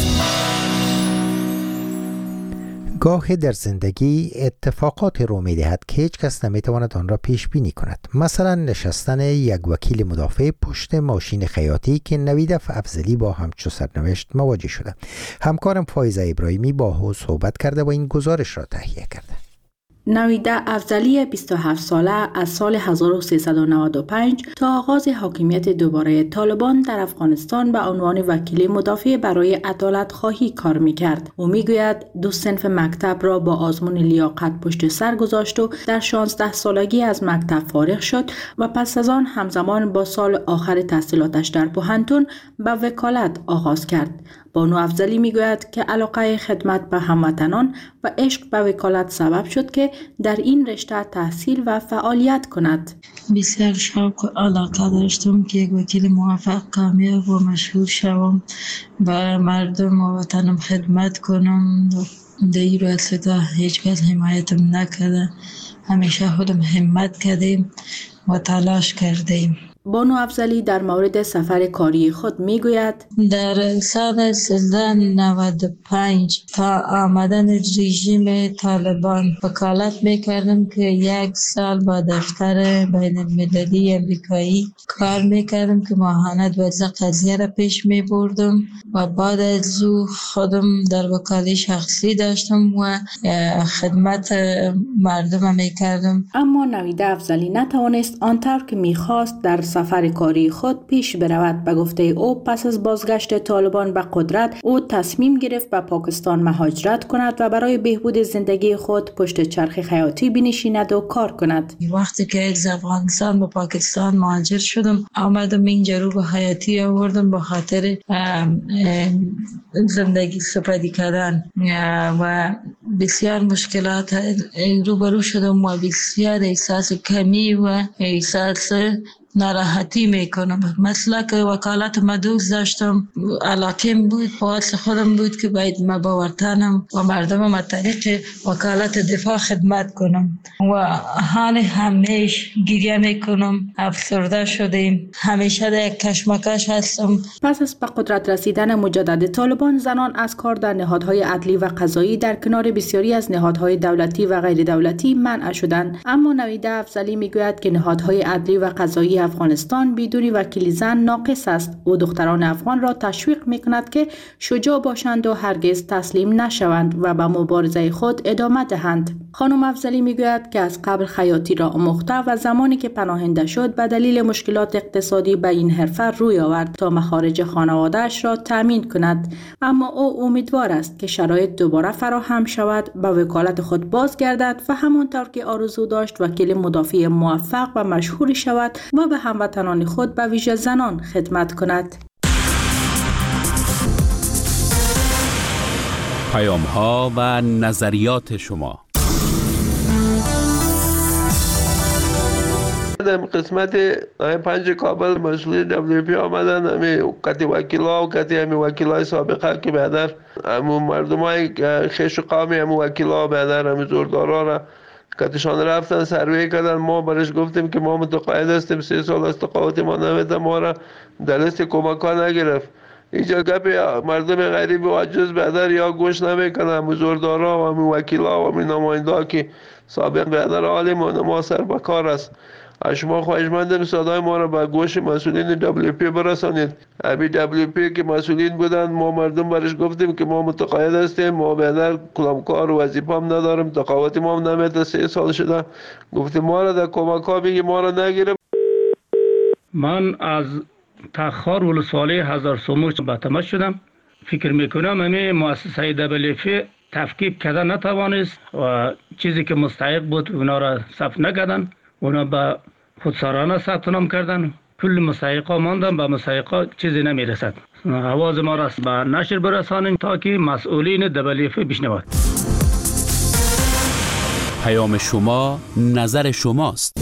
گاهی در زندگی اتفاقات رو می دهد که هیچ کس نمی تواند آن را پیش بینی کند. مثلا نشستن یک وکیل مدافع پشت ماشین خیاطی که نوید افضلی با همچو سرنوشت مواجه شده. همکارم فایزه ابراهیمی با او صحبت کرده و این گزارش را تهیه کرده. نویده افضلی بیست و هفت ساله از سال هزار و سیصد و نود و پنج تا آغاز حاکمیت دوباره طالبان در افغانستان به عنوان وکیل مدافع برای عدالت خواهی کار میکرد. او میگوید دو صنف مکتب را با آزمون لیاقت پشت سر گذاشت و در شانزده سالگی از مکتب فارغ شد و پس از آن همزمان با سال آخر تحصیلاتش در پوهنتون به وکالت آغاز کرد. بانو افضلی میگوید که علاقه خدمت به هموطنان و عشق به وکالت سبب شد که در این رشته تحصیل و فعالیت کند. بسیار شوق و علاقه داشتم که یک وکیل موفق، کامیاب و مشهور شوم، به مردم و وطنم خدمت کنم. در این راستا هیچ کس حمایتم نکرده، همیشه خودم همت کردیم و تلاش کردیم. بانو افضلی در مورد سفر کاری خود میگوید در سال سیزده نود و پنج تا آمدن رژیم طالبان وکالت میکردم که یک سال با دفتر بین المللی امریکایی کار میکردم که ماهانه دوازده قضیه را پیش میبردم و بعد از او خودم در وکالی شخصی داشتم و خدمت مردم میکردم. اما نوید افضلی نتوانست آنطور که میخواست در سفر کاری خود پیش برود. به گفته او پس از بازگشت طالبان به قدرت او تصمیم گرفت به پاکستان مهاجرت کند و برای بهبود زندگی خود پشت چرخ خیاطی بنشیند و کار کند. وقتی که از افغانستان به پاکستان مهاجر شدم، آمدم اینجا رو به حیاتی آوردم به خاطر زندگی سپری کردن و بسیار مشکلات روبرو شدم و بسیار احساس کمی و احساس ناراحتی میکنم. مثلا که وکالت مدوز داشتم، علاقیم بود، پاس خودم بود که باید ما با وطنم و مردمم از طریق وکالت دفاع خدمت کنم و حال همیش گریه میکنم. افسرده شدیم، همیشه در یک کشمکش هستم. پس از به قدرت رسیدن مجدد طالبان، زنان از کار در نهادهای عدلی و قضایی در کنار بسیاری از نهادهای دولتی و غیر دولتی منع شدند. اما نوید افضلی میگوید که نهادهای عدلی و قضایی افغانستان بدون وکیل زن ناقص است. او دختران افغان را تشویق میکند که شجاع باشند و هرگز تسلیم نشوند و به مبارزه خود ادامه دهند. خانم افضلی میگوید که از قبل خیاطی را آموخته و زمانی که پناهنده شد به دلیل مشکلات اقتصادی به این حرفه روی آورد تا مخارج خانواده‌اش را تامین کند. اما او امیدوار است که شرایط دوباره فراهم شود، به وکالت خود بازگردد و همانطور که آرزو داشت وکیل مدافع موفق و مشهور شود و به هموطنان خود به ویژه زنان خدمت کند. پیام ها و نظریات شما. در قسمت پنج کابل مسئولین دبلیو پی آمدن، همه کتی وکیلا و کتی همه وکیلای سابقه که بعدر همه مردم های خیش و قامی همه وکیلا و بعدر همه زوردارا را کتشان رفتن سروی کردن. ما برش گفتیم که ما متقاعد هستیم، سه سال از تقاعد ما نمیده، ما را در لیست کمک ها نگرفت. اینجا گپ مردم غریب و عجز بعدر یا گوش نمیکنن. همه زوردارا و همه وکیلا و همه نماینده ها که سابق بعدر عالم و ما سر بکار است. شما خواهشمندم صدای ما را به گوش مسئولین دبلیو پی برسانید. ابی دبلیو پی که مسئولین بودند، ما مردم برش گفتیم که ما متقاعد هستیم، ما بعدر کلامکار و وظیفه هم نداریم، تقاعد ما هم نمیده، سه سال شده. گفتیم ما را در کمک ها بگی، ما را نگیریم. من از تخار ولسوالی هزار سوموش به تماس شدم. فکر میکنم همه مؤسسه دبلیو پی تفکیک کرده نتوانست و چیزی که مستحق بود اونا را ثبت نکردن، اونا به خودسرانه ثبت نام کردن. کل مستحقا ماندن، به مستحقا چیزی نمیرسد. آواز ما را به نشر برسانیم تا که مسئولین دبلیف بشنوند. پیام شما نظر شماست.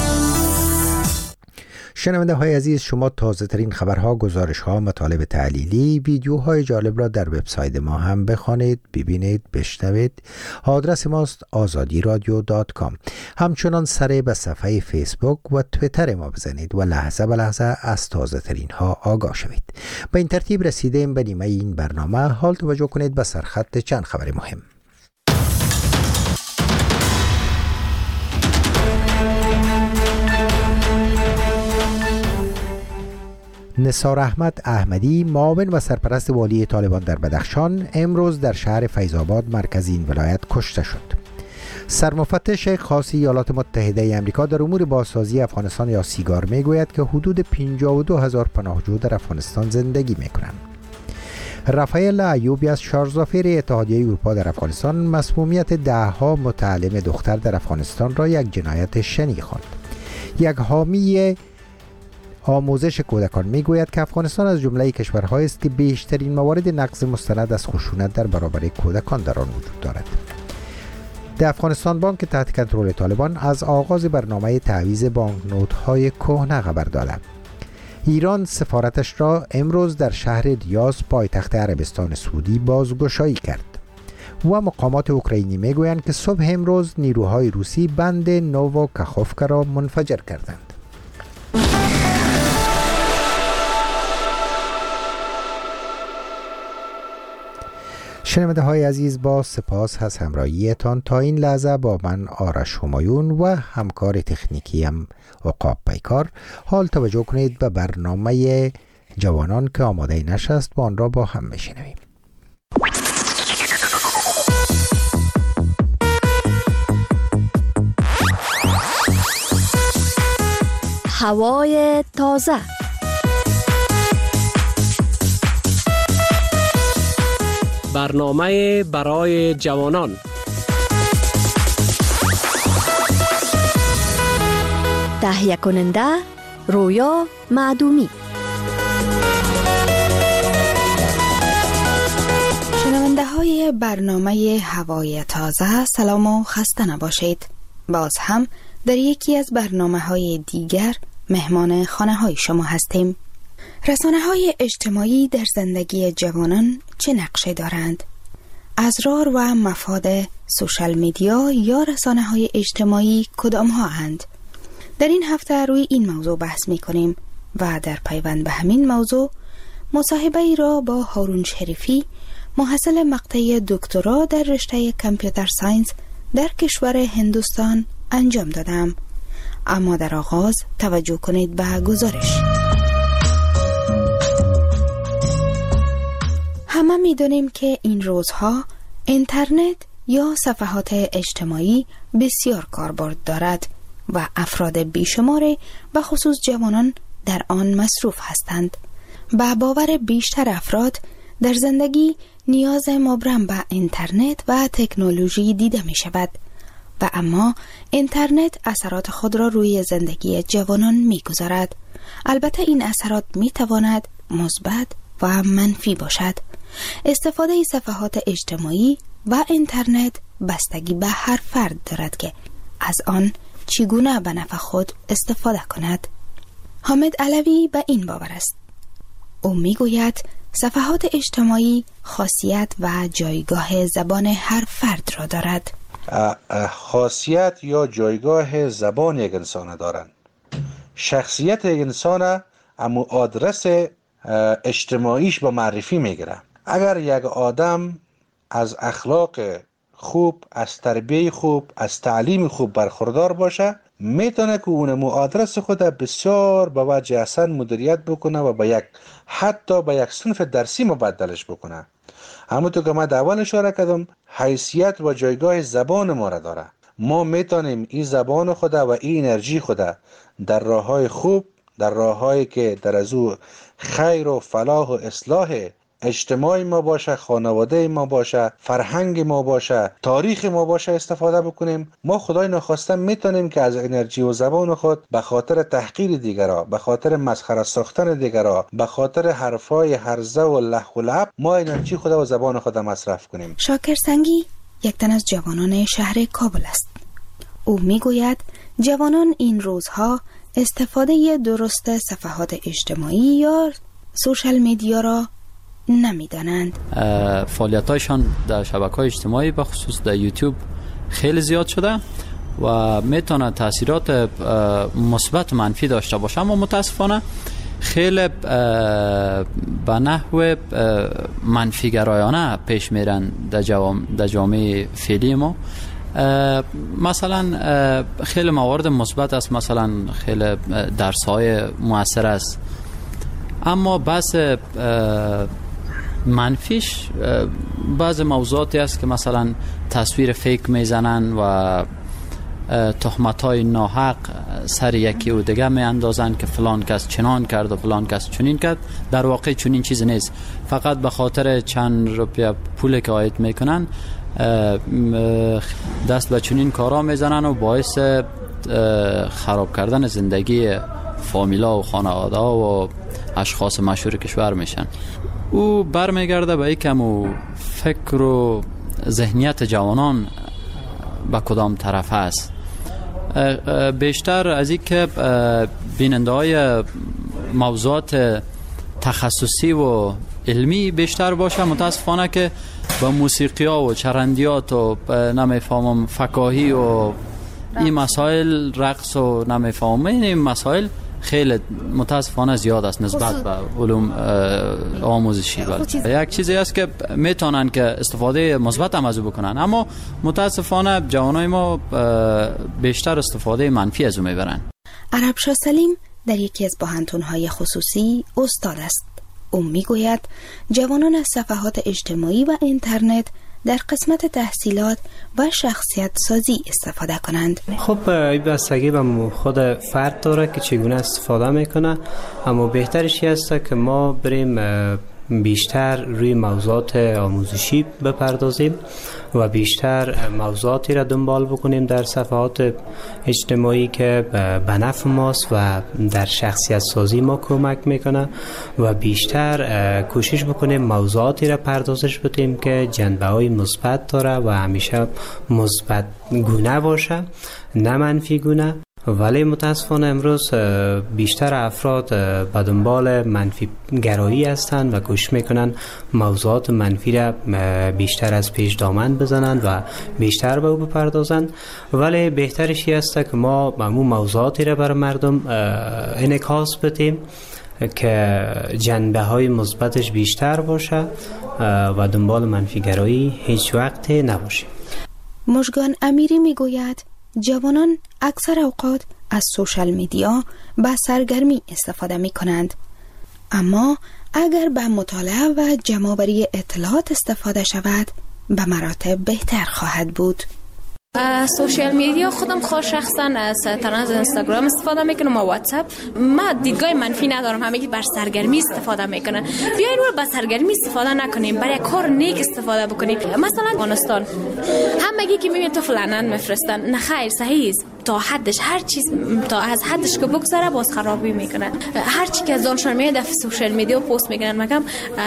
شنونده های عزیز، شما تازه ترین خبرها، گزارش ها، مطالب تحلیلی، ویدیوهای جالب را در وبسایت ما هم بخوانید، ببینید، بشنوید. آدرس ماست آزادی رادیو دات کام. همچنان سر به صفحه فیسبوک و تویتر ما بزنید و لحظه به لحظه از تازه ترین ها آگاه شوید. به این ترتیب رسیدیم به نیمه این برنامه. حال توجه کنید به سرخط چند خبر مهم. نثار احمد احمدی، معاون و سرپرست والی طالبان در بدخشان، امروز در شهر فیض‌آباد مرکز این ولایت کشته شد. سرمفتش خاص ایالات متحده امریکا در امور بازسازی افغانستان یا سیگار میگوید که حدود پنجاه و دو هزار پناهجو در افغانستان زندگی میکنند. رافائل ایوبی از شارژسافیر اتحادیه اروپا در افغانستان مسمومیت دهها متعلم دختر در افغانستان را یک جنایت شنیع خواند. یک حامی آموزش کودکان میگوید که افغانستان از جمله کشورهایی است که بیشترین موارد نقض مستند از خشونت در برابر کودکان در آن وجود دارد. در افغانستان بانک تحت کنترل طالبان از آغاز برنامه تعویض بانکنوت‌های کهنه خبر داده. ایران سفارتش را امروز در شهر ریاض پایتخت عربستان سعودی بازگشایی کرد. و مقامات اوکراینی میگویند که صبح امروز نیروهای روسی بند نووکاخوفکا را منفجر کردند. شنونده های عزیز، با سپاس از همراهیتان تا این لحظه با من آرش همایون و همکار تکنیکیم عقاب پیکار. حال توجه کنید به برنامه جوانان که آماده نشست، با آن را با هم بشنویم. هوای تازه، برنامه برای جوانان. تهیه کننده رویا معدومی. شنونده های برنامه هوای تازه، سلام و خسته نباشید. باز هم در یکی از برنامه های دیگر مهمان خانه های شما هستیم. رسانه های اجتماعی در زندگی جوانان چه نقشه دارند؟ ازرار و مفاد سوشال میدیا یا رسانه های اجتماعی کدام ها اند؟ در این هفته روی این موضوع بحث می کنیم و در پیوند به همین موضوع مصاحبه ای را با هارون شریفی، محصل مقطع دکترا در رشته کامپیوتر ساینس در کشور هندوستان انجام دادم. اما در آغاز توجه کنید به گزارش. همه می دانیم که این روزها اینترنت یا صفحات اجتماعی بسیار کاربرد دارد و افراد بیشمار به خصوص جوانان در آن مصروف هستند. به باور بیشتر افراد در زندگی نیاز مبرم به اینترنت و تکنولوژی دیده می شود و اما اینترنت اثرات خود را روی زندگی جوانان می گذارد. البته این اثرات می تواند مثبت و منفی باشد. استفاده صفحات اجتماعی و اینترنت بستگی به هر فرد دارد که از آن چگونه به نفع خود استفاده کند. حامد علوی به این باور است. او میگوید صفحات اجتماعی خاصیت و جایگاه زبان هر فرد را دارد. خاصیت یا جایگاه زبان یک انسان دارند. شخصیت یک انسان امو آدرس اجتماعیش با معرفی میگیره. اگر یک آدم از اخلاق خوب، از تربیه خوب، از تعلیم خوب برخوردار باشه، میتونه که اون آدرس خود بسیار به وجه احسن مدیریت بکنه و به یک حتی به یک صنف درسی مبدلش بکنه. همونطور که من در اول اشاره کردم، حیثیت و جایگاه زبان ما را داره. ما میتونیم این زبان خود و این انرژی خود در راههای خوب، در راههایی که در از او خیر و فلاح و اصلاح اجتماع ما باشه، خانواده ما باشه، فرهنگ ما باشه، تاریخ ما باشه استفاده بکنیم، ما خدای نخواسته میتونیم که از انرژی و زبان خود به خاطر تحقیر دیگرها، به خاطر مسخره ساختن دیگرها، به خاطر حرفای هرزه و لح و لعب ما انرژی خود و زبان خود مصرف کنیم. شاکر سنگی یک تن از جوانان شهر کابل است. او میگوید جوانان این روزها استفاده درست صفحات اجتماعی یا سوشال میدیا را نمیدانند. فعالیتایشان در شبکه‌های اجتماعی به خصوص در یوتیوب خیلی زیاد شده و میتونه تاثیرات مثبت منفی داشته باشه، اما متاسفانه خیلی به نحو منفی گرایانه پیش میرن در جوام جامعه فعلی ما. مثلا خیلی موارد مثبت است، مثلا خیلی درس‌های مؤثر است، اما بس منفیش بعض موضوعاتی است که مثلا تصویر فیک میزنن و تهمت‌های ناحق سر یکی و دیگه می اندازن که فلان کس چنان کرد و فلان کس چنین کرد. در واقع چنین چیز نیست، فقط به خاطر چند روپیه پول که عاید میکنن دست به چنین کارا میزنن و باعث خراب کردن زندگی فامیلا و خانواده و اشخاص مشهور کشور میشن. او برمیگرده به یکم و فکر و ذهنیت جوانان به کدام طرف است. بیشتر از این که بیننده های موضوعات تخصصی و علمی بیشتر باشه، متاسفانه که با موسیقی ها و چرندیات و نمیفهمم فکاهی و این مسائل، رقص و نمیفهمم این مسائل خیلی متاسفانه زیاد است نسبت به علوم آموزشی. یک چیزی است که میتونن که استفاده مثبت هم از او بکنن، اما متاسفانه جوانای ما بیشتر استفاده منفی از او میبرن. عرب شاه سلیم در یکی از بحانتون‌های خصوصی استاد است. او میگوید جوانان از صفحات اجتماعی و اینترنت در قسمت تحصیلات و شخصیت سازی استفاده کنند. خب این بستگی به خود فرد داره که چگونه استفاده میکنه، اما بهترش است که ما بریم بیشتر روی موضوعات آموزشی بپردازیم و بیشتر موضوعاتی را دنبال بکنیم در صفحات اجتماعی که به نفع ماست و در شخصیت سازی ما کمک میکنه و بیشتر کوشش بکنیم موضوعاتی را پردازش بدیم که جنبه های مثبت داره و همیشه مثبت گونه باشه، نه منفی گونه. ولی متاسفانه امروز بیشتر افراد به دنبال منفی گرایی هستند و کوشش میکنن موضوعات منفی را بیشتر از پیش دامن بزنند و بیشتر به او بپردازند. ولی بهترش است که ما همون موضوعاتی را بر مردم انعکاس بدیم که جنبه های مثبتش بیشتر باشه و دنبال منفی گرایی هیچ وقت نباشیم. مژگان امیری میگوید جوانان اکثر اوقات از سوشال میدیا به سرگرمی استفاده می کنند، اما اگر به مطالعه و جمع‌آوری اطلاعات استفاده شود به مراتب بهتر خواهد بود. سوشال میدیا خودم خود شخصا از از اینستاگرام استفاده میکنم و واتساپ. ما دیدگاه منفی ندارم، همه بر سرگرمی استفاده میکنن. بیاین رو بر سرگرمی استفاده نکنیم، برای کار نیک استفاده بکنیم. مثلا افغانستان همگی که میبینید تو فلانن میفرستن، نه خیر صحیح است، تا حدش هر چیز تا از حدش که بگذره باز خرابی میکنن. هر چی که از آنشان میاد در سوشال میدیا پست میکنن، مگم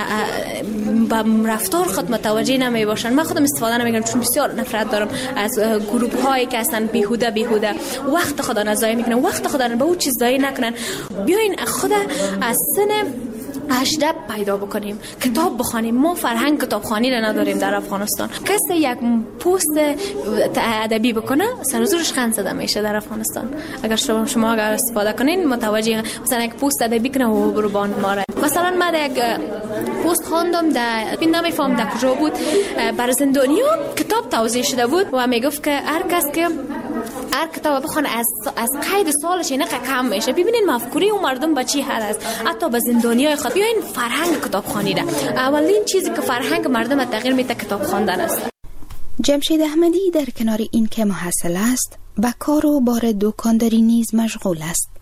با رفتار خود متوجه نمیباشن. من خودم استفاده نمیکنم چون بسیار نفرت دارم از گروپ هایی که هستن بیهوده بیهوده وقت خدا نزایی میکنن، وقت خدا به اون چیز ضایع نکنن. بیاین خدا از سن هجده پیدا بکنیم، کتاب بخوانیم. ما فرهنگ کتابخوانی را نداریم در افغانستان. کسی یک پست ادبی بکنه سر و زورش خند زده میشه در افغانستان. اگر شما شما اگر استفاده کنین متوجه مثلا یک پست ادبی کنه و برو بان ماره. مثلا من یک پست خواندم در نمیفهم در کجا بود، بر زندانیان کتاب توضیح شده بود و میگفت که هر کس که هر کتاب بخونه از از قید سالش اینه کم میشه. ببینین مفکوری اون مردم به چی حد است، حتی به زندانیای خود. بیاین فرهنگ کتابخوانی ده اولین چیزی که فرهنگ مردم تغییر میده کتاب خواندن است. جمشید احمدی در کنار این که محصل است به کار و بار دکانداری نیز مشغول است.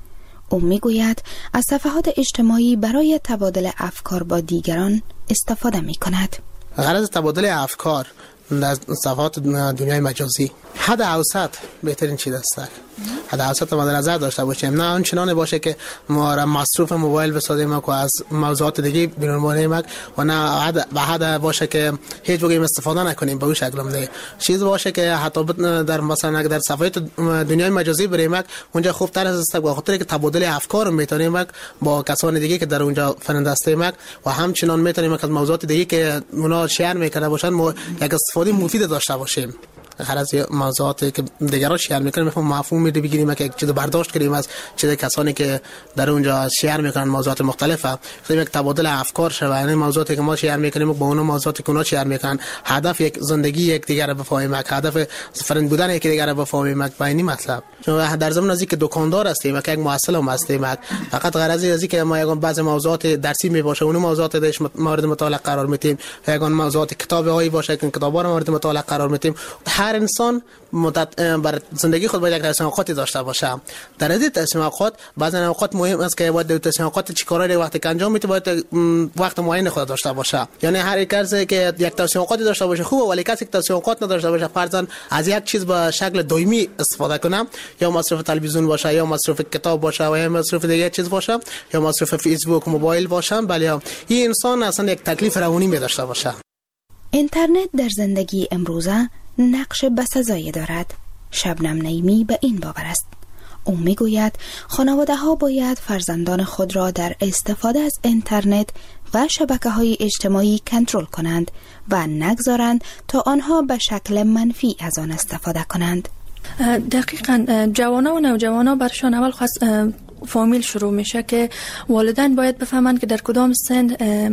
او میگوید از صفحات اجتماعی برای تبادل افکار با دیگران استفاده می کند. غرض تبادل افکار در صفحات دنیای مجازی حد اوسط بهترین چیز است. حد اوسط ما در نظر داشته باشیم، نه آنچنان باشه که ما را مصروف موبایل بسازیم و از موضوعات دیگه بیرون بانیم و نه حد به حد باشه که هیچ وقت استفاده نکنیم به اون شکل نه. چیز باشه که حتی در مثلا در صفحات دنیای مجازی بریم اونجا خوب تر است به خاطر که تبادل افکار میتونیم با کسان دیگه که در اونجا فرنده هستیم و همچنان میتونیم از موضوعات دیگه که اونا شیر میکنه باشن ما یک استفاده مفید داشته باشیم. هر از موضوعاتی که دیگران شیر میکنن میفهم مفهوم میده بگیریم که چیز برداشت کنیم از چیز کسانی که در اونجا شیر میکنن موضوعات مختلفه، خیلی یک تبادل افکار شوه. یعنی موضوعاتی که ما شیر میکنیم با اون موضوعاتی که اونا شیر میکنن، هدف یک زندگی یک دیگر رو بفهمیم، هدف فرند بودن یک دیگر رو بفهمیم. با این مطلب چون در زمان از اینکه دکاندار هستیم که یک محصل هم هستیم، فقط غرض از اینکه ما یگان بعضی موضوعات درسی میباشه اون موضوعات درش مورد مطالعه قرار میدیم، یگان موضوعات کتابی باشه که کتابا رو مورد مطالعه قرار میدیم. هر انسان مدت بر زندگی خود باید یک تصمیم اوقاتی داشته باشه. در این تصمیم اوقات بعضی اوقات مهم است که باید تصمیم اوقات چی کارایی وقتی که انجام میده باید وقت معین خود داشته باشه. یعنی هر یک کسی که یک تصمیم اوقاتی داشته باشه خوبه، ولی کسی که تصمیم اوقات نداشته باشه فرضاً از یک چیز به شکل دائمی استفاده کنه، یا مصرف تلویزیون باشه یا مصرف کتاب باشه و یا مصرف دیگه چیز باشه یا مصرف فیسبوک موبایل باشه، بله این انسان اصلا یک تکلیف روانی می داشته باشه. اینترنت در زندگی امروزه نقش بسزایی دارد. شبنم نعیمی به این باور است. او میگوید خانواده ها باید فرزندان خود را در استفاده از اینترنت و شبکه‌های اجتماعی کنترل کنند و نگذارند تا آنها به شکل منفی از آن استفاده کنند. دقیقاً جوانان و نوجوانان برشان اول خاص فامیل شروع میشه که والدین باید بفهمند که در کدام سن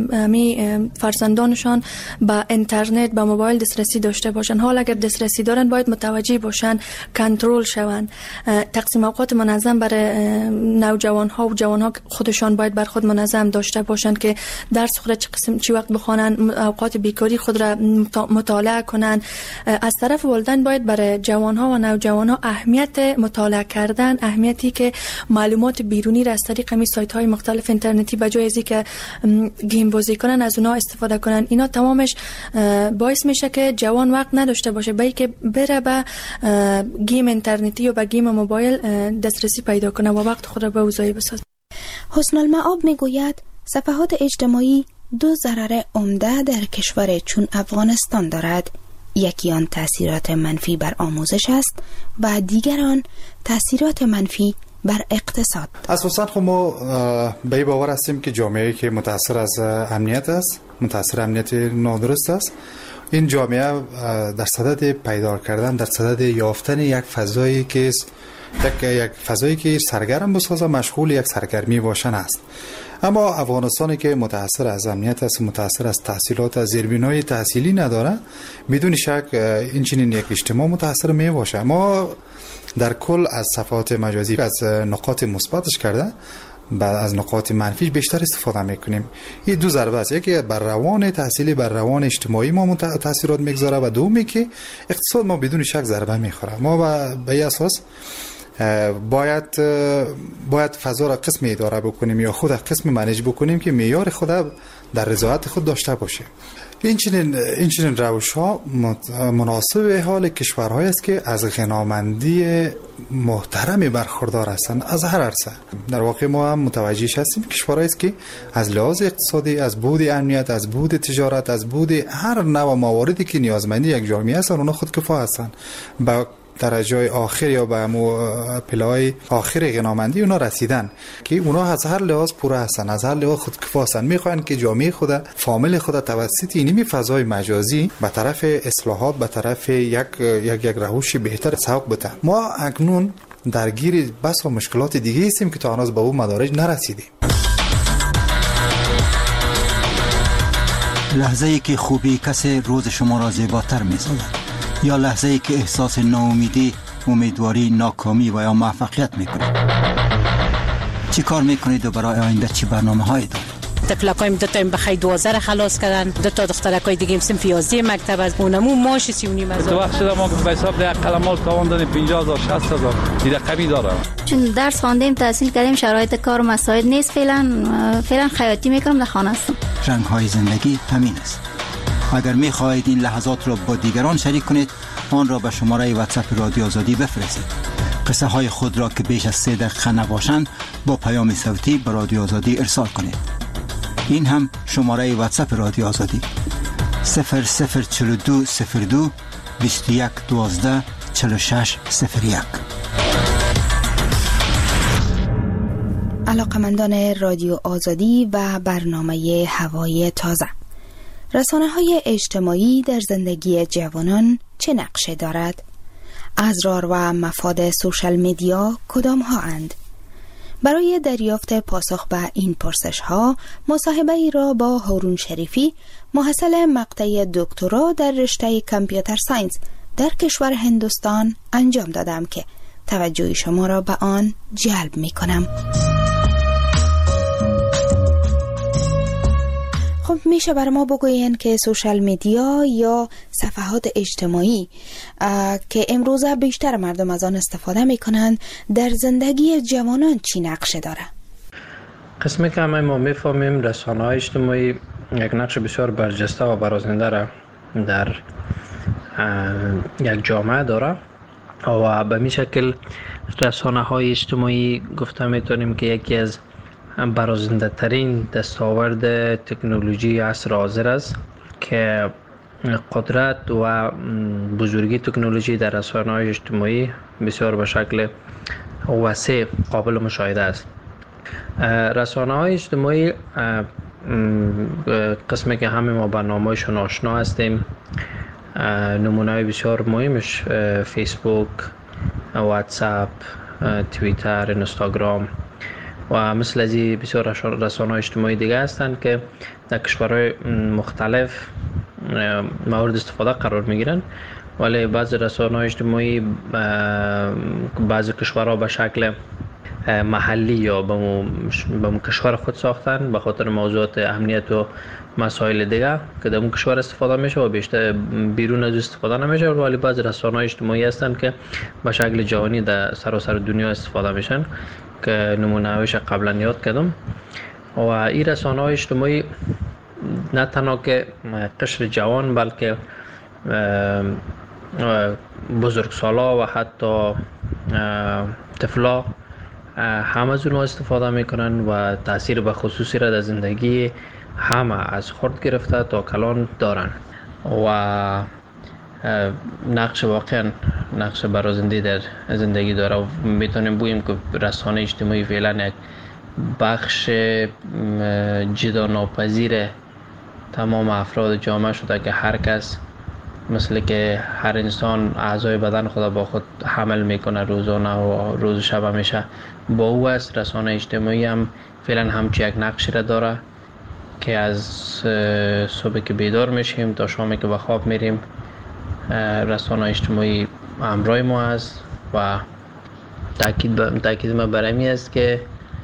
می فرزندانشان با اینترنت با موبایل دسترسی داشته باشن. حالا اگر دسترسی دارن باید متوجه باشن، کنترل شون. تقسیم اوقات منظم برای نوجوان ها و جوان ها خودشان باید بر خود منظم داشته باشن که درس خود چه قسم چی وقت بخوانن، اوقات بیکاری خود را مطالعه کنن. از طرف والدین باید برای جوان ها و نوجوان ها اهمیت مطالعه کردن، اهمیتی که معلومات بیرونی را از طریق می سایت های مختلف اینترنتی به جای ازی که گیم بازی کنن از اونها استفاده کنن، اینا تمامش باعث میشه که جوان وقت نداشته باشه به اینکه بره به گیم اینترنتی یا به گیم موبایل دسترسی پیدا کنه و وقت خود را به اوضاعی بسازه. حسن المعاب میگوید صفحات اجتماعی دو ضرر عمده در کشور چون افغانستان دارد. یکی آن تاثیرات منفی بر آموزش است و دیگر آن تاثیرات منفی بر اقتصاد. اساساً خب ما به این باور هستیم که جامعه‌ای که متاثر از امنیت است، متاثر امنیت نادرست است، این جامعه در صدد پیدا کردن، در صدد یافتن یک فضایی که یک یک فضایی که سرگرم بسازه، مشغول یک سرگرمی باشن است. اما افغانستانی که متاثر از امنیت است، متاثر از تحصیلات، از زیربنای تحصیلی نداره، بدون شک این چنین یک اجتماع متاثر می باشه. ما در کل از صفحات مجازی از نقاط مثبتش کرده بعد از نقاط منفی بیشتر استفاده میکنیم. این دو ضربه است، یکی بر روان تحصیلی، بر روان اجتماعی ما تاثیرات میگذاره و دومی که اقتصاد ما بدون شک ضربه میخوره. ما به این اساس باید باید فضا را قسم اداره بکنیم یا خود قسم منیج بکنیم که معیار خود در رضایت خود داشته باشه. این چنین این چنین روش ها مناسب حال کشورهایی است که از غنامندی محترمی برخوردار هستند از هر عرصه. در واقع ما هم متوجه هستیم کشورهایی است که از لحاظ اقتصادی، از بعد امنیت، از بعد تجارت، از بعد هر نوع مواردی که نیازمندی یک جامعه هستند اونها خودکفا هستند. با درجه آخر یا به امو پلای آخر غنامندی اونا رسیدن که اونا از هر لحاظ پوره هستن، از هر لحاظ خودکفا هستن. میخوان که جامعه خود، فامیل خود توسط اینمی فضای مجازی به طرف اصلاحات، به طرف یک یک یک روش بهتر سوق بده. ما اکنون درگیر بس و مشکلات دیگه هستیم که تا هنوز به اون مدارج نرسیدیم. لحظه ای که خوبی کسی روز شما را زیباتر می‌سازد، یا لحظه ای که احساس ناامیدی، امیدواری، ناکامی و یا موفقیت میکنید. چی کار میکنید و برای آینده چی برنامه هایی دارید؟ تفلکایم دو تا بخای دوازده را خلاص کردن، دو تا دخترکای دیگه هم سنف یازده مکتب از اونمو ماش سی و نیم هزار. تو وقت شده ما به حساب ده قلمال تاوان دادیم پنجاه هزار شصت هزار دیگه کمی داره. چون درس خواندیم تحصیل کردیم شرایط کار و مساعد نیست، فعلا فعلا خیاطی میکنم، در خانه هستم. رنگ های زندگی همین است. اگر می خواهید این لحظات را با دیگران شریک کنید، آن را به شماره واتساپ رادیو آزادی بفرستید. قصه های خود را که بیش از سه دقیقه نباشند با پیام صوتی به رادیو آزادی ارسال کنید. این هم شماره واتساپ رادیو آزادی صفر صفر چهل و دو صفر دو بیست و یک دوازده چهل و شش صفر یک. علاقمندان رادیو آزادی و برنامه هوای تازه، رسانه‌های اجتماعی در زندگی جوانان چه نقشه دارد؟ اسرار و مفاد سوشال میدیا کدام ها اند؟ برای دریافت پاسخ به این پرسش ها مصاحبه ای را با هارون شریفی، محصل مقطع دکترا در رشته کامپیوتر ساینس در کشور هندوستان انجام دادم که توجه شما را به آن جلب می کنم. خب میشه بر ما بگوین که سوشال میدیا یا صفحات اجتماعی که امروزه بیشتر مردم از آن استفاده میکنند در زندگی جوانان چی نقشه داره؟ قسمی که همه ما میفهمیم رسانه‌های اجتماعی یک نقش بسیار برجسته و برازنده را در یک جامعه داره و به می شکل رسانه‌های اجتماعی گفته میتونیم که یکی از برازنده ترین دستاورد تکنولوژی عصر حاضر است که قدرت و بزرگی تکنولوژی در رسانه‌های اجتماعی بسیار به شکل وسیع قابل مشاهده است. رسانه‌های اجتماعی قسمی که همه ما با نامه‌شون آشنا هستیم، نمونه‌های بسیار مهمش فیسبوک، واتساپ، توییتر، اینستاگرام و مثل از این بسیار رسانه‌های اجتماعی دیگه هستند که در کشورهای مختلف مورد استفاده قرار میگیرن، ولی بعضی رسانه‌های اجتماعی بعضی کشورها به شکل محلی یا به کشور خود ساختن به خاطر موضوعات امنیت و مسائل دیگه که در اون کشور استفاده میشه و بیشتر بیرون از استفاده نمیشه، ولی بعضی رسانه‌های اجتماعی هستند که به شکل جهانی در سراسر دنیا استفاده میشن که نمونه هایش قبلا یاد کردم. و این رسانه‌های اجتماعی نه تنها که قشر جوان بلکه بزرگسالا و حتی طفلا همه از اونها استفاده میکنن و تاثیر به خصوصی را در زندگی همه از خرد گرفته تا کلان دارن و نقش واقعا نقش برازنده در زندگی داره و میتونیم بگوییم که رسانه اجتماعی فعلا یک بخش جدا ناپذیر تمام افراد جامعه شده که هر کس مثل که هر انسان اعضای بدن خود با خود حمل میکنه روزانه و روز شب همیشه با او است. رسانه اجتماعی هم فعلا همچی یک نقشی را داره که از صبح که بیدار میشیم تا شامی که به خواب میریم رسانه اجتماعی همراه ما است و تاکید تاکید ما بر این است که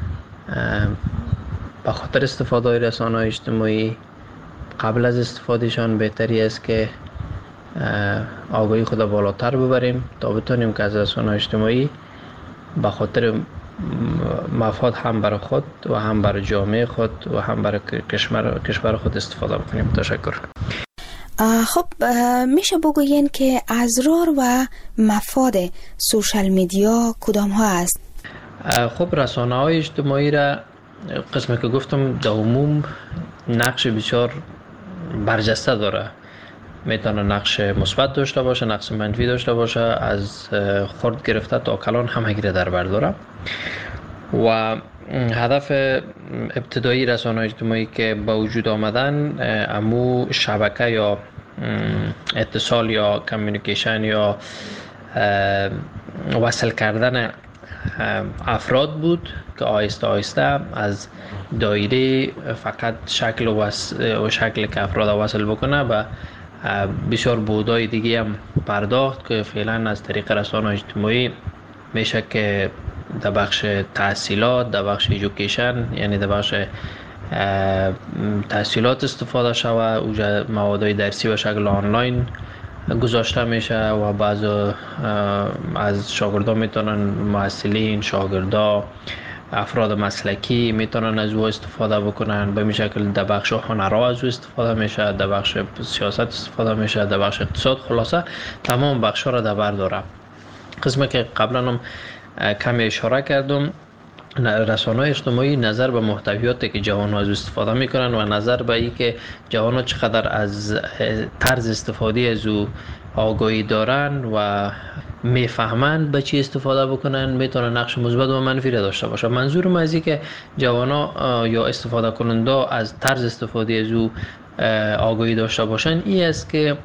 به خاطر استفاده رسانه اجتماعی قبل از استفادهشان بهتری است که آگاهی خود بالاتر ببریم تا بتونیم که از رسانه اجتماعی به خاطر مفاد هم برای خود و هم برای جامعه خود و هم برای کشور کشور خود استفاده بکنیم. تشکر. خب میشه بگوین که اسرار و مفاد سوشال میدیا کدام ها است؟ خب رسانه های اجتماعی را قسمی که گفتم در عموم نقش بسیار برجسته داره. میتونه نقش مثبت داشته باشه، نقش منفی داشته باشه، از خرد گرفته تا کلان همگی را در بر داره و هدف ابتدایی رسانه اجتماعی که به وجود آمدن امو شبکه یا اتصال یا کمیونیکیشن یا وصل کردن افراد بود که آهسته آهسته از دایره فقط شکل و شکل که افراد وصل بکنه و بسیار بودای دیگه هم پرداخت که فعلا از طریق رسانه اجتماعی میشه که در بخش تحصیلات، در بخش ایژوکیشن یعنی در بخش تحصیلات استفاده شود. اوجا موادهای درسی به شکل آنلاین گذاشته میشه و بعض از شاگردان میتونن، محصلین، شاگردا، افراد مسلکی میتونن از او استفاده بکنن. به این شکل در بخش هنرها از او استفاده میشه، در بخش سیاست استفاده میشه، در بخش اقتصاد. خلاصه تمام بخش ها را در بر داره. قسمی که قبلا هم کمی اشاره کردم، رسانه‌های اجتماعی نظر به محتویاتی که جوان‌ها از استفاده میکنن و نظر به این که جوان‌ها چقدر از طرز استفاده از او آگاهی دارن و میفهمند به چی استفاده بکنن، میتونه نقش مثبت و منفی را داشته باشه. منظورم از این که جوان‌ها یا استفاده کننده از طرز استفاده از او آگاهی داشته باشن این است که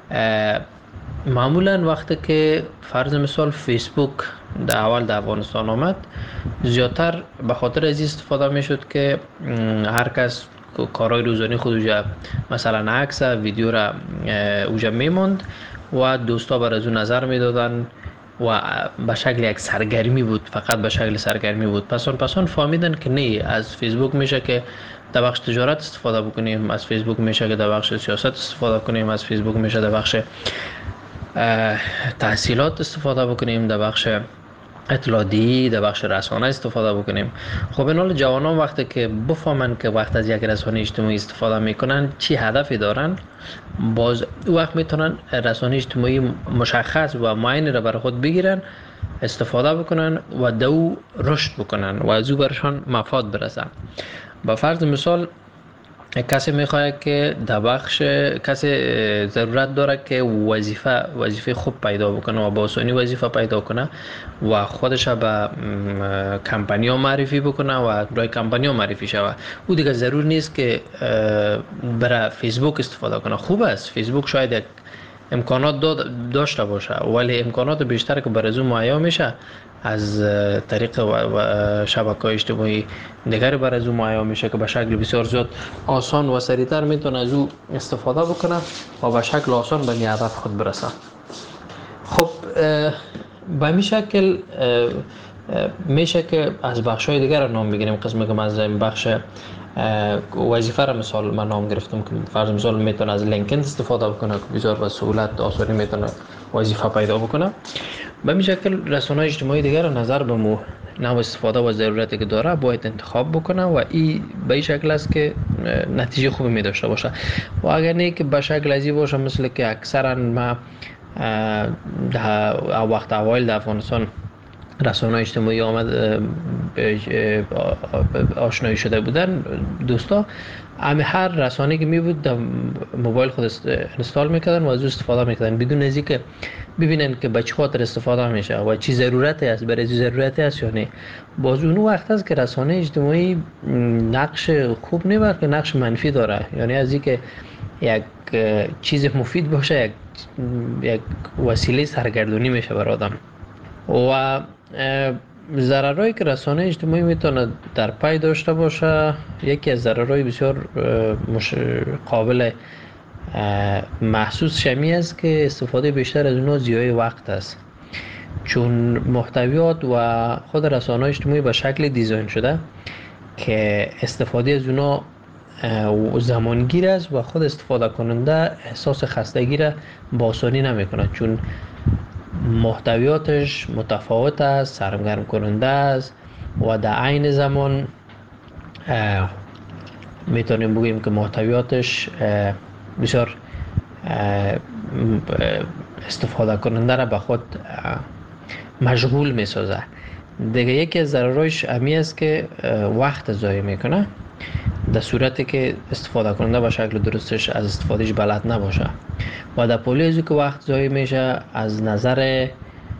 معمولا وقتی که فرض مثال فیسبوک در اول در افغانستان آمد، زیادتر به خاطر از استفاده میشد که هر کس کارهای روزانه خود اوجا مثلا عکس ویدیو را اوجا میموند و دوستا بر از اون نظر میدادن و به شکل یک سرگرمی بود، فقط به شکل سرگرمی بود. پسان پسان فهمیدن که نه، از فیسبوک میشه که در بخش تجارت استفاده بکنیم، از فیسبوک میشه که در بخش سیاست استفاده کنیم، از فیسبوک میشه در بخش تحصیلات استفاده بکنیم، در بخش اطلاعاتی، در بخش رسانه استفاده بکنیم. خب این حال جوانان وقتی که بفهمن که وقت از یک رسانه اجتماعی استفاده میکنن چی هدفی دارن، باز وقت میتونن رسانه اجتماعی مشخص و معین را بر خود بگیرن، استفاده بکنن و دو رشد بکنن و از او برشان مفاد برسن. با فرض مثال کسی میخواد که در بخش، کسی ضرورت داره که وظیفه وظیفه خوب پیدا بکنه و با آسانی وظیفه پیدا کنه و خودش به کمپانی ها معرفی بکنه و برای کمپانی ها معرفی شود. او دیگه ضرور نیست که برای فیسبوک استفاده کنه. خوب است فیسبوک شاید یک امکانات داشته باشه، ولی امکانات بیشتر که برای اون مهیا میشه از طریق شبکه‌های اجتماعی دیگری بر از او مهیا میشه که به شکل بسیار زیاد آسان و سریعتر میتونه از او استفاده بکنه و به شکل آسان به این هدف خود برسه. خب به این شکل میشه که از بخش‌های دیگر را نام بگیریم. قسمی که من از بخش وظیفه را مثال من نام گرفتم که فرض مثال میتونه از لینکدین استفاده بکنه که بسیار به سهولت آسانی میتونه وظیفه پیدا بکنه. به این شکل رسانه‌های اجتماعی دیگر را نظر به مو نوع استفاده و ضرورتی که داره باید انتخاب بکنه و این به این شکل است که نتیجه خوبی می داشته باشه. و اگر نه که به شکل ازی باشه مثل که اکثرا ما در وقت اوایل در افغانستان رسانه‌های اجتماعی آمد آشنایی شده بودن، دوستا همه هر رسانه‌ای که می بود در موبایل خود اینستال میکردن و از او استفاده میکردن بدون از اینکه ببینن که به چه خاطر استفاده میشه و چی ضرورتی است، برای ضرورتی است یا نه. باز اون وقت است که رسانه اجتماعی نقش خوب نه بلکه نقش منفی داره. یعنی از اینکه یک چیز مفید باشه یک یک وسیله سرگردانی میشه برای آدم. و ضررهایی که رسانه اجتماعی میتونه در پی داشته باشه، یکی از ضررهای بسیار قابل محسوس شمی است که استفاده بیشتر از اونها ضیاع وقت است، چون محتویات و خود رسانه اجتماعی به شکل دیزاین شده که استفاده از اونها زمانگیر است و خود استفاده کننده احساس خستگی را با آسانی نمیکنه، چون محتویاتش متفاوت است، سرگرم کننده است و در عین زمان میتونیم بگیم که محتویاتش بسیار استفاده کننده را به خود مشغول میسازه. دیگه یکی از ضررهایش امی است که وقت ضایع میکنه در صورتی که استفاده کننده به شکل درستش از استفادهش بلد نباشه و در پولی ازی که وقت ضایع میشه از نظر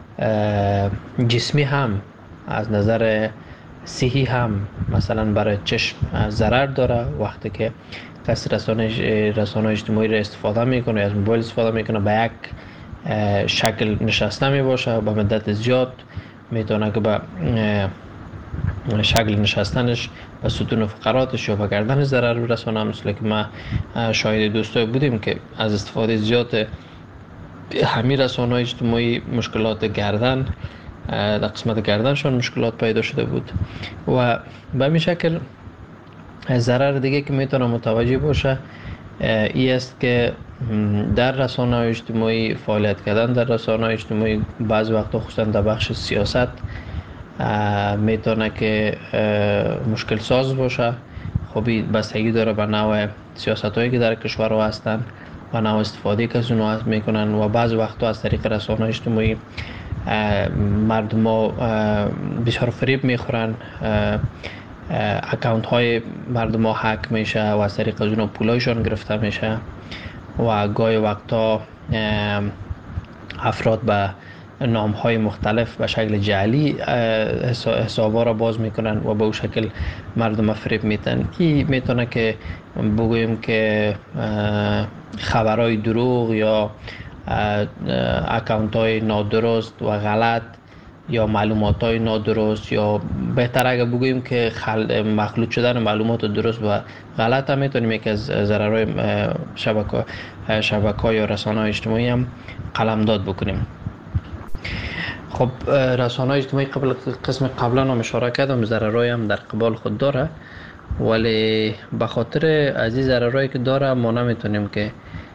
جسمی هم از نظر صحی هم مثلا برای چشم ضرر داره. وقتی که کسی رسانه رسانه اجتماعی را استفاده میکنه، از موبایل استفاده میکنه، به یک شکل نشسته میباشه با مدت زیاد میتونه که به شکل نشستنش و ستون فقراتش یا به گردنش ضرر برسونه. مثل که ما شاهد دوستای بودیم که از استفاده زیاد همین رسانه‌های اجتماعی مشکلات گردن در قسمت گردنشان مشکلات پیدا شده بود و به همین شکل ضرر دیگه که میتونه متوجه باشه ای است که در رسانه‌های اجتماعی فعالیت کردن در رسانه‌های اجتماعی بعض وقتا خصوصا در بخش سیاست میتونه که مشکل ساز باشه. خب بستگی داره به نوع سیاست‌هایی که در کشور هستن و نوع استفاده که از اونها میکنن و بعض وقتا از طریق رسانه‌های اجتماعی مردم ها بسیار فریب میخورن، اکانت های مردم ها هک میشه و از طریق از اونها پولایشان گرفته میشه و گاهی وقتا افراد به نام های مختلف به شکل جعلی حسابا را باز میکنن و به اون شکل مردم فریب میتن. این میتونه که بگوییم که خبرهای دروغ یا اکانت های نادرست و غلط یا معلومات های نادرست یا بهتر اگر بگوییم که مخلوط شدن معلومات درست و غلط هم میتونیم یکی از ضررهای شبکه شبکه یا رسانه های اجتماعی هم قلمداد بکنیم. خب رسانه های اجتماعی قبل قسم قبلا هم اشاره کردم ضررهای هم در قبال خود داره، ولی به خاطر از این ضررهایی که داره ما نمیتونیم که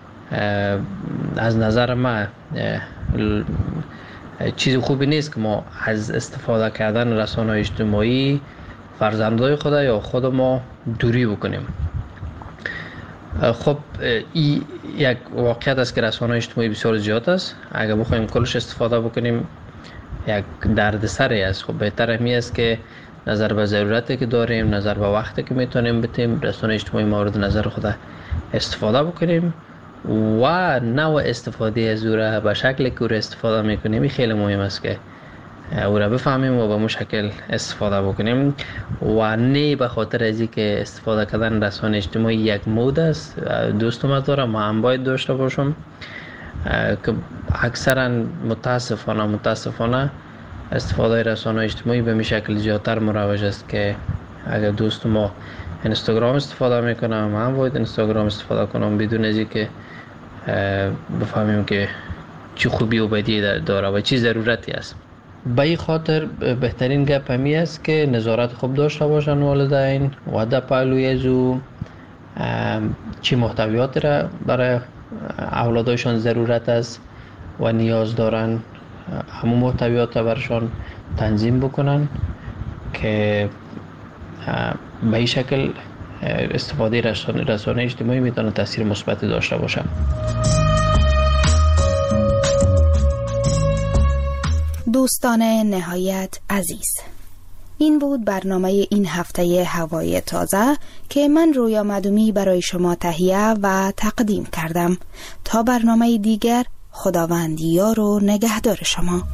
از نظر ما چیز خوبی نیست که ما از استفاده کردن رسانه‌های اجتماعی فرزندای خود یا خود ما دوری بکنیم. خب این یک واقعیت است که رسانه‌های اجتماعی بسیار زیاد است. اگر بخوایم کلش استفاده بکنیم یک دردسری است. خب بهتر همی است که نظر به ضرورتی که داریم، نظر به وقتی که میتونیم بتیم رسانه‌های اجتماعی مورد نظر خود استفاده بکنیم و نوع استفاده از او را به شکلی که او را استفاده میکنیم خیلی مهم است که او را بفهمیم و به مو شکل استفاده بکنیم و نه به خاطر از که استفاده کردن رسانه اجتماعی یک مود است. دوست ما دارم ما هم باید داشته باشم که اکثرا متاسفانه متاسفانه استفاده رسانه اجتماعی به می شکل زیادتر مروج است که اگر دوست ما اینستاگرام استفاده میکنم من هم باید اینستاگرام استفاده کنم بدون از اینکه بفهمیم که چی خوبی و بدی داره و چی ضرورتی است. به این خاطر بهترین گپ همی است که نظارت خوب داشته باشن والدین و در پهلوی از او چی محتویات را برای اولادایشان ضرورت است و نیاز دارن همون محتویات را برشان تنظیم بکنن که به این شکل استفاده رسانه, رسانه اجتماعی میتونه تاثیر مثبتی داشته باشه. دوستان نهایت عزیز، این بود برنامه این هفته هوای تازه که من رویا مدومی برای شما تهیه و تقدیم کردم. تا برنامه دیگر، خداوند یار و نگهدار شما.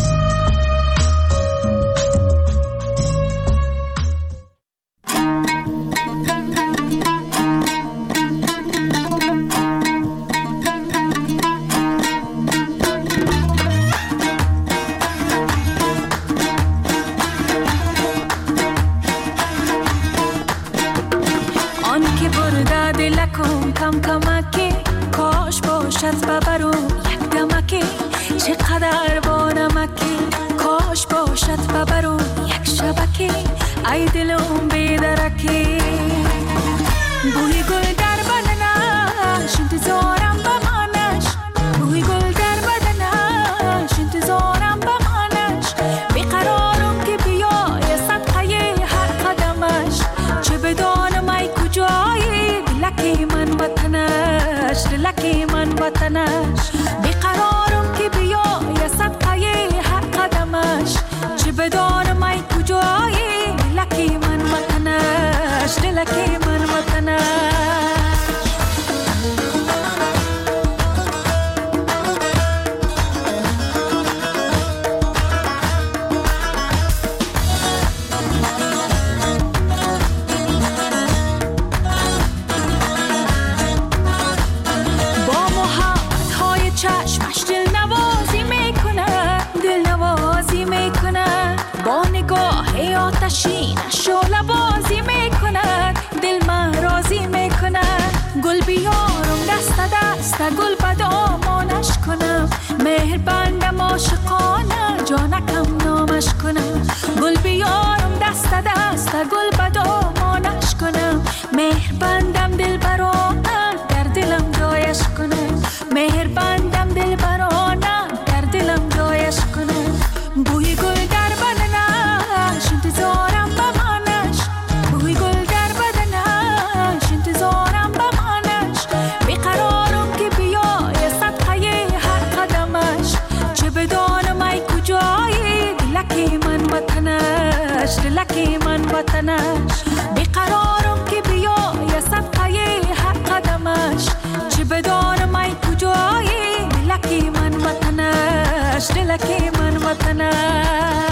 کم کمکی کاش باشد ببرو یک دمکی چقدر با نمکی کاش باشد ببرو یک شبکی ای دلم بیدرکی بوی گل در بدنش انتظارم بمانش بوی گل در بدنش انتظارم بمانش بیقرارم که بیای صدقه هر قدمش چه بدانم ای کجایی دلکی من وطنش دلکی من وطنش بیقرارم که بیای صدقه هر قدمش چه بدانم ای کجایی دلکی من وطنش دلکی من وطنش. با محبت دلکی من وطنش دلکی من وطنش بیقرارم که بیای صدقه حق قدمش چه بدانم ای کجایی دلکی من وطنش دلکی من وطنش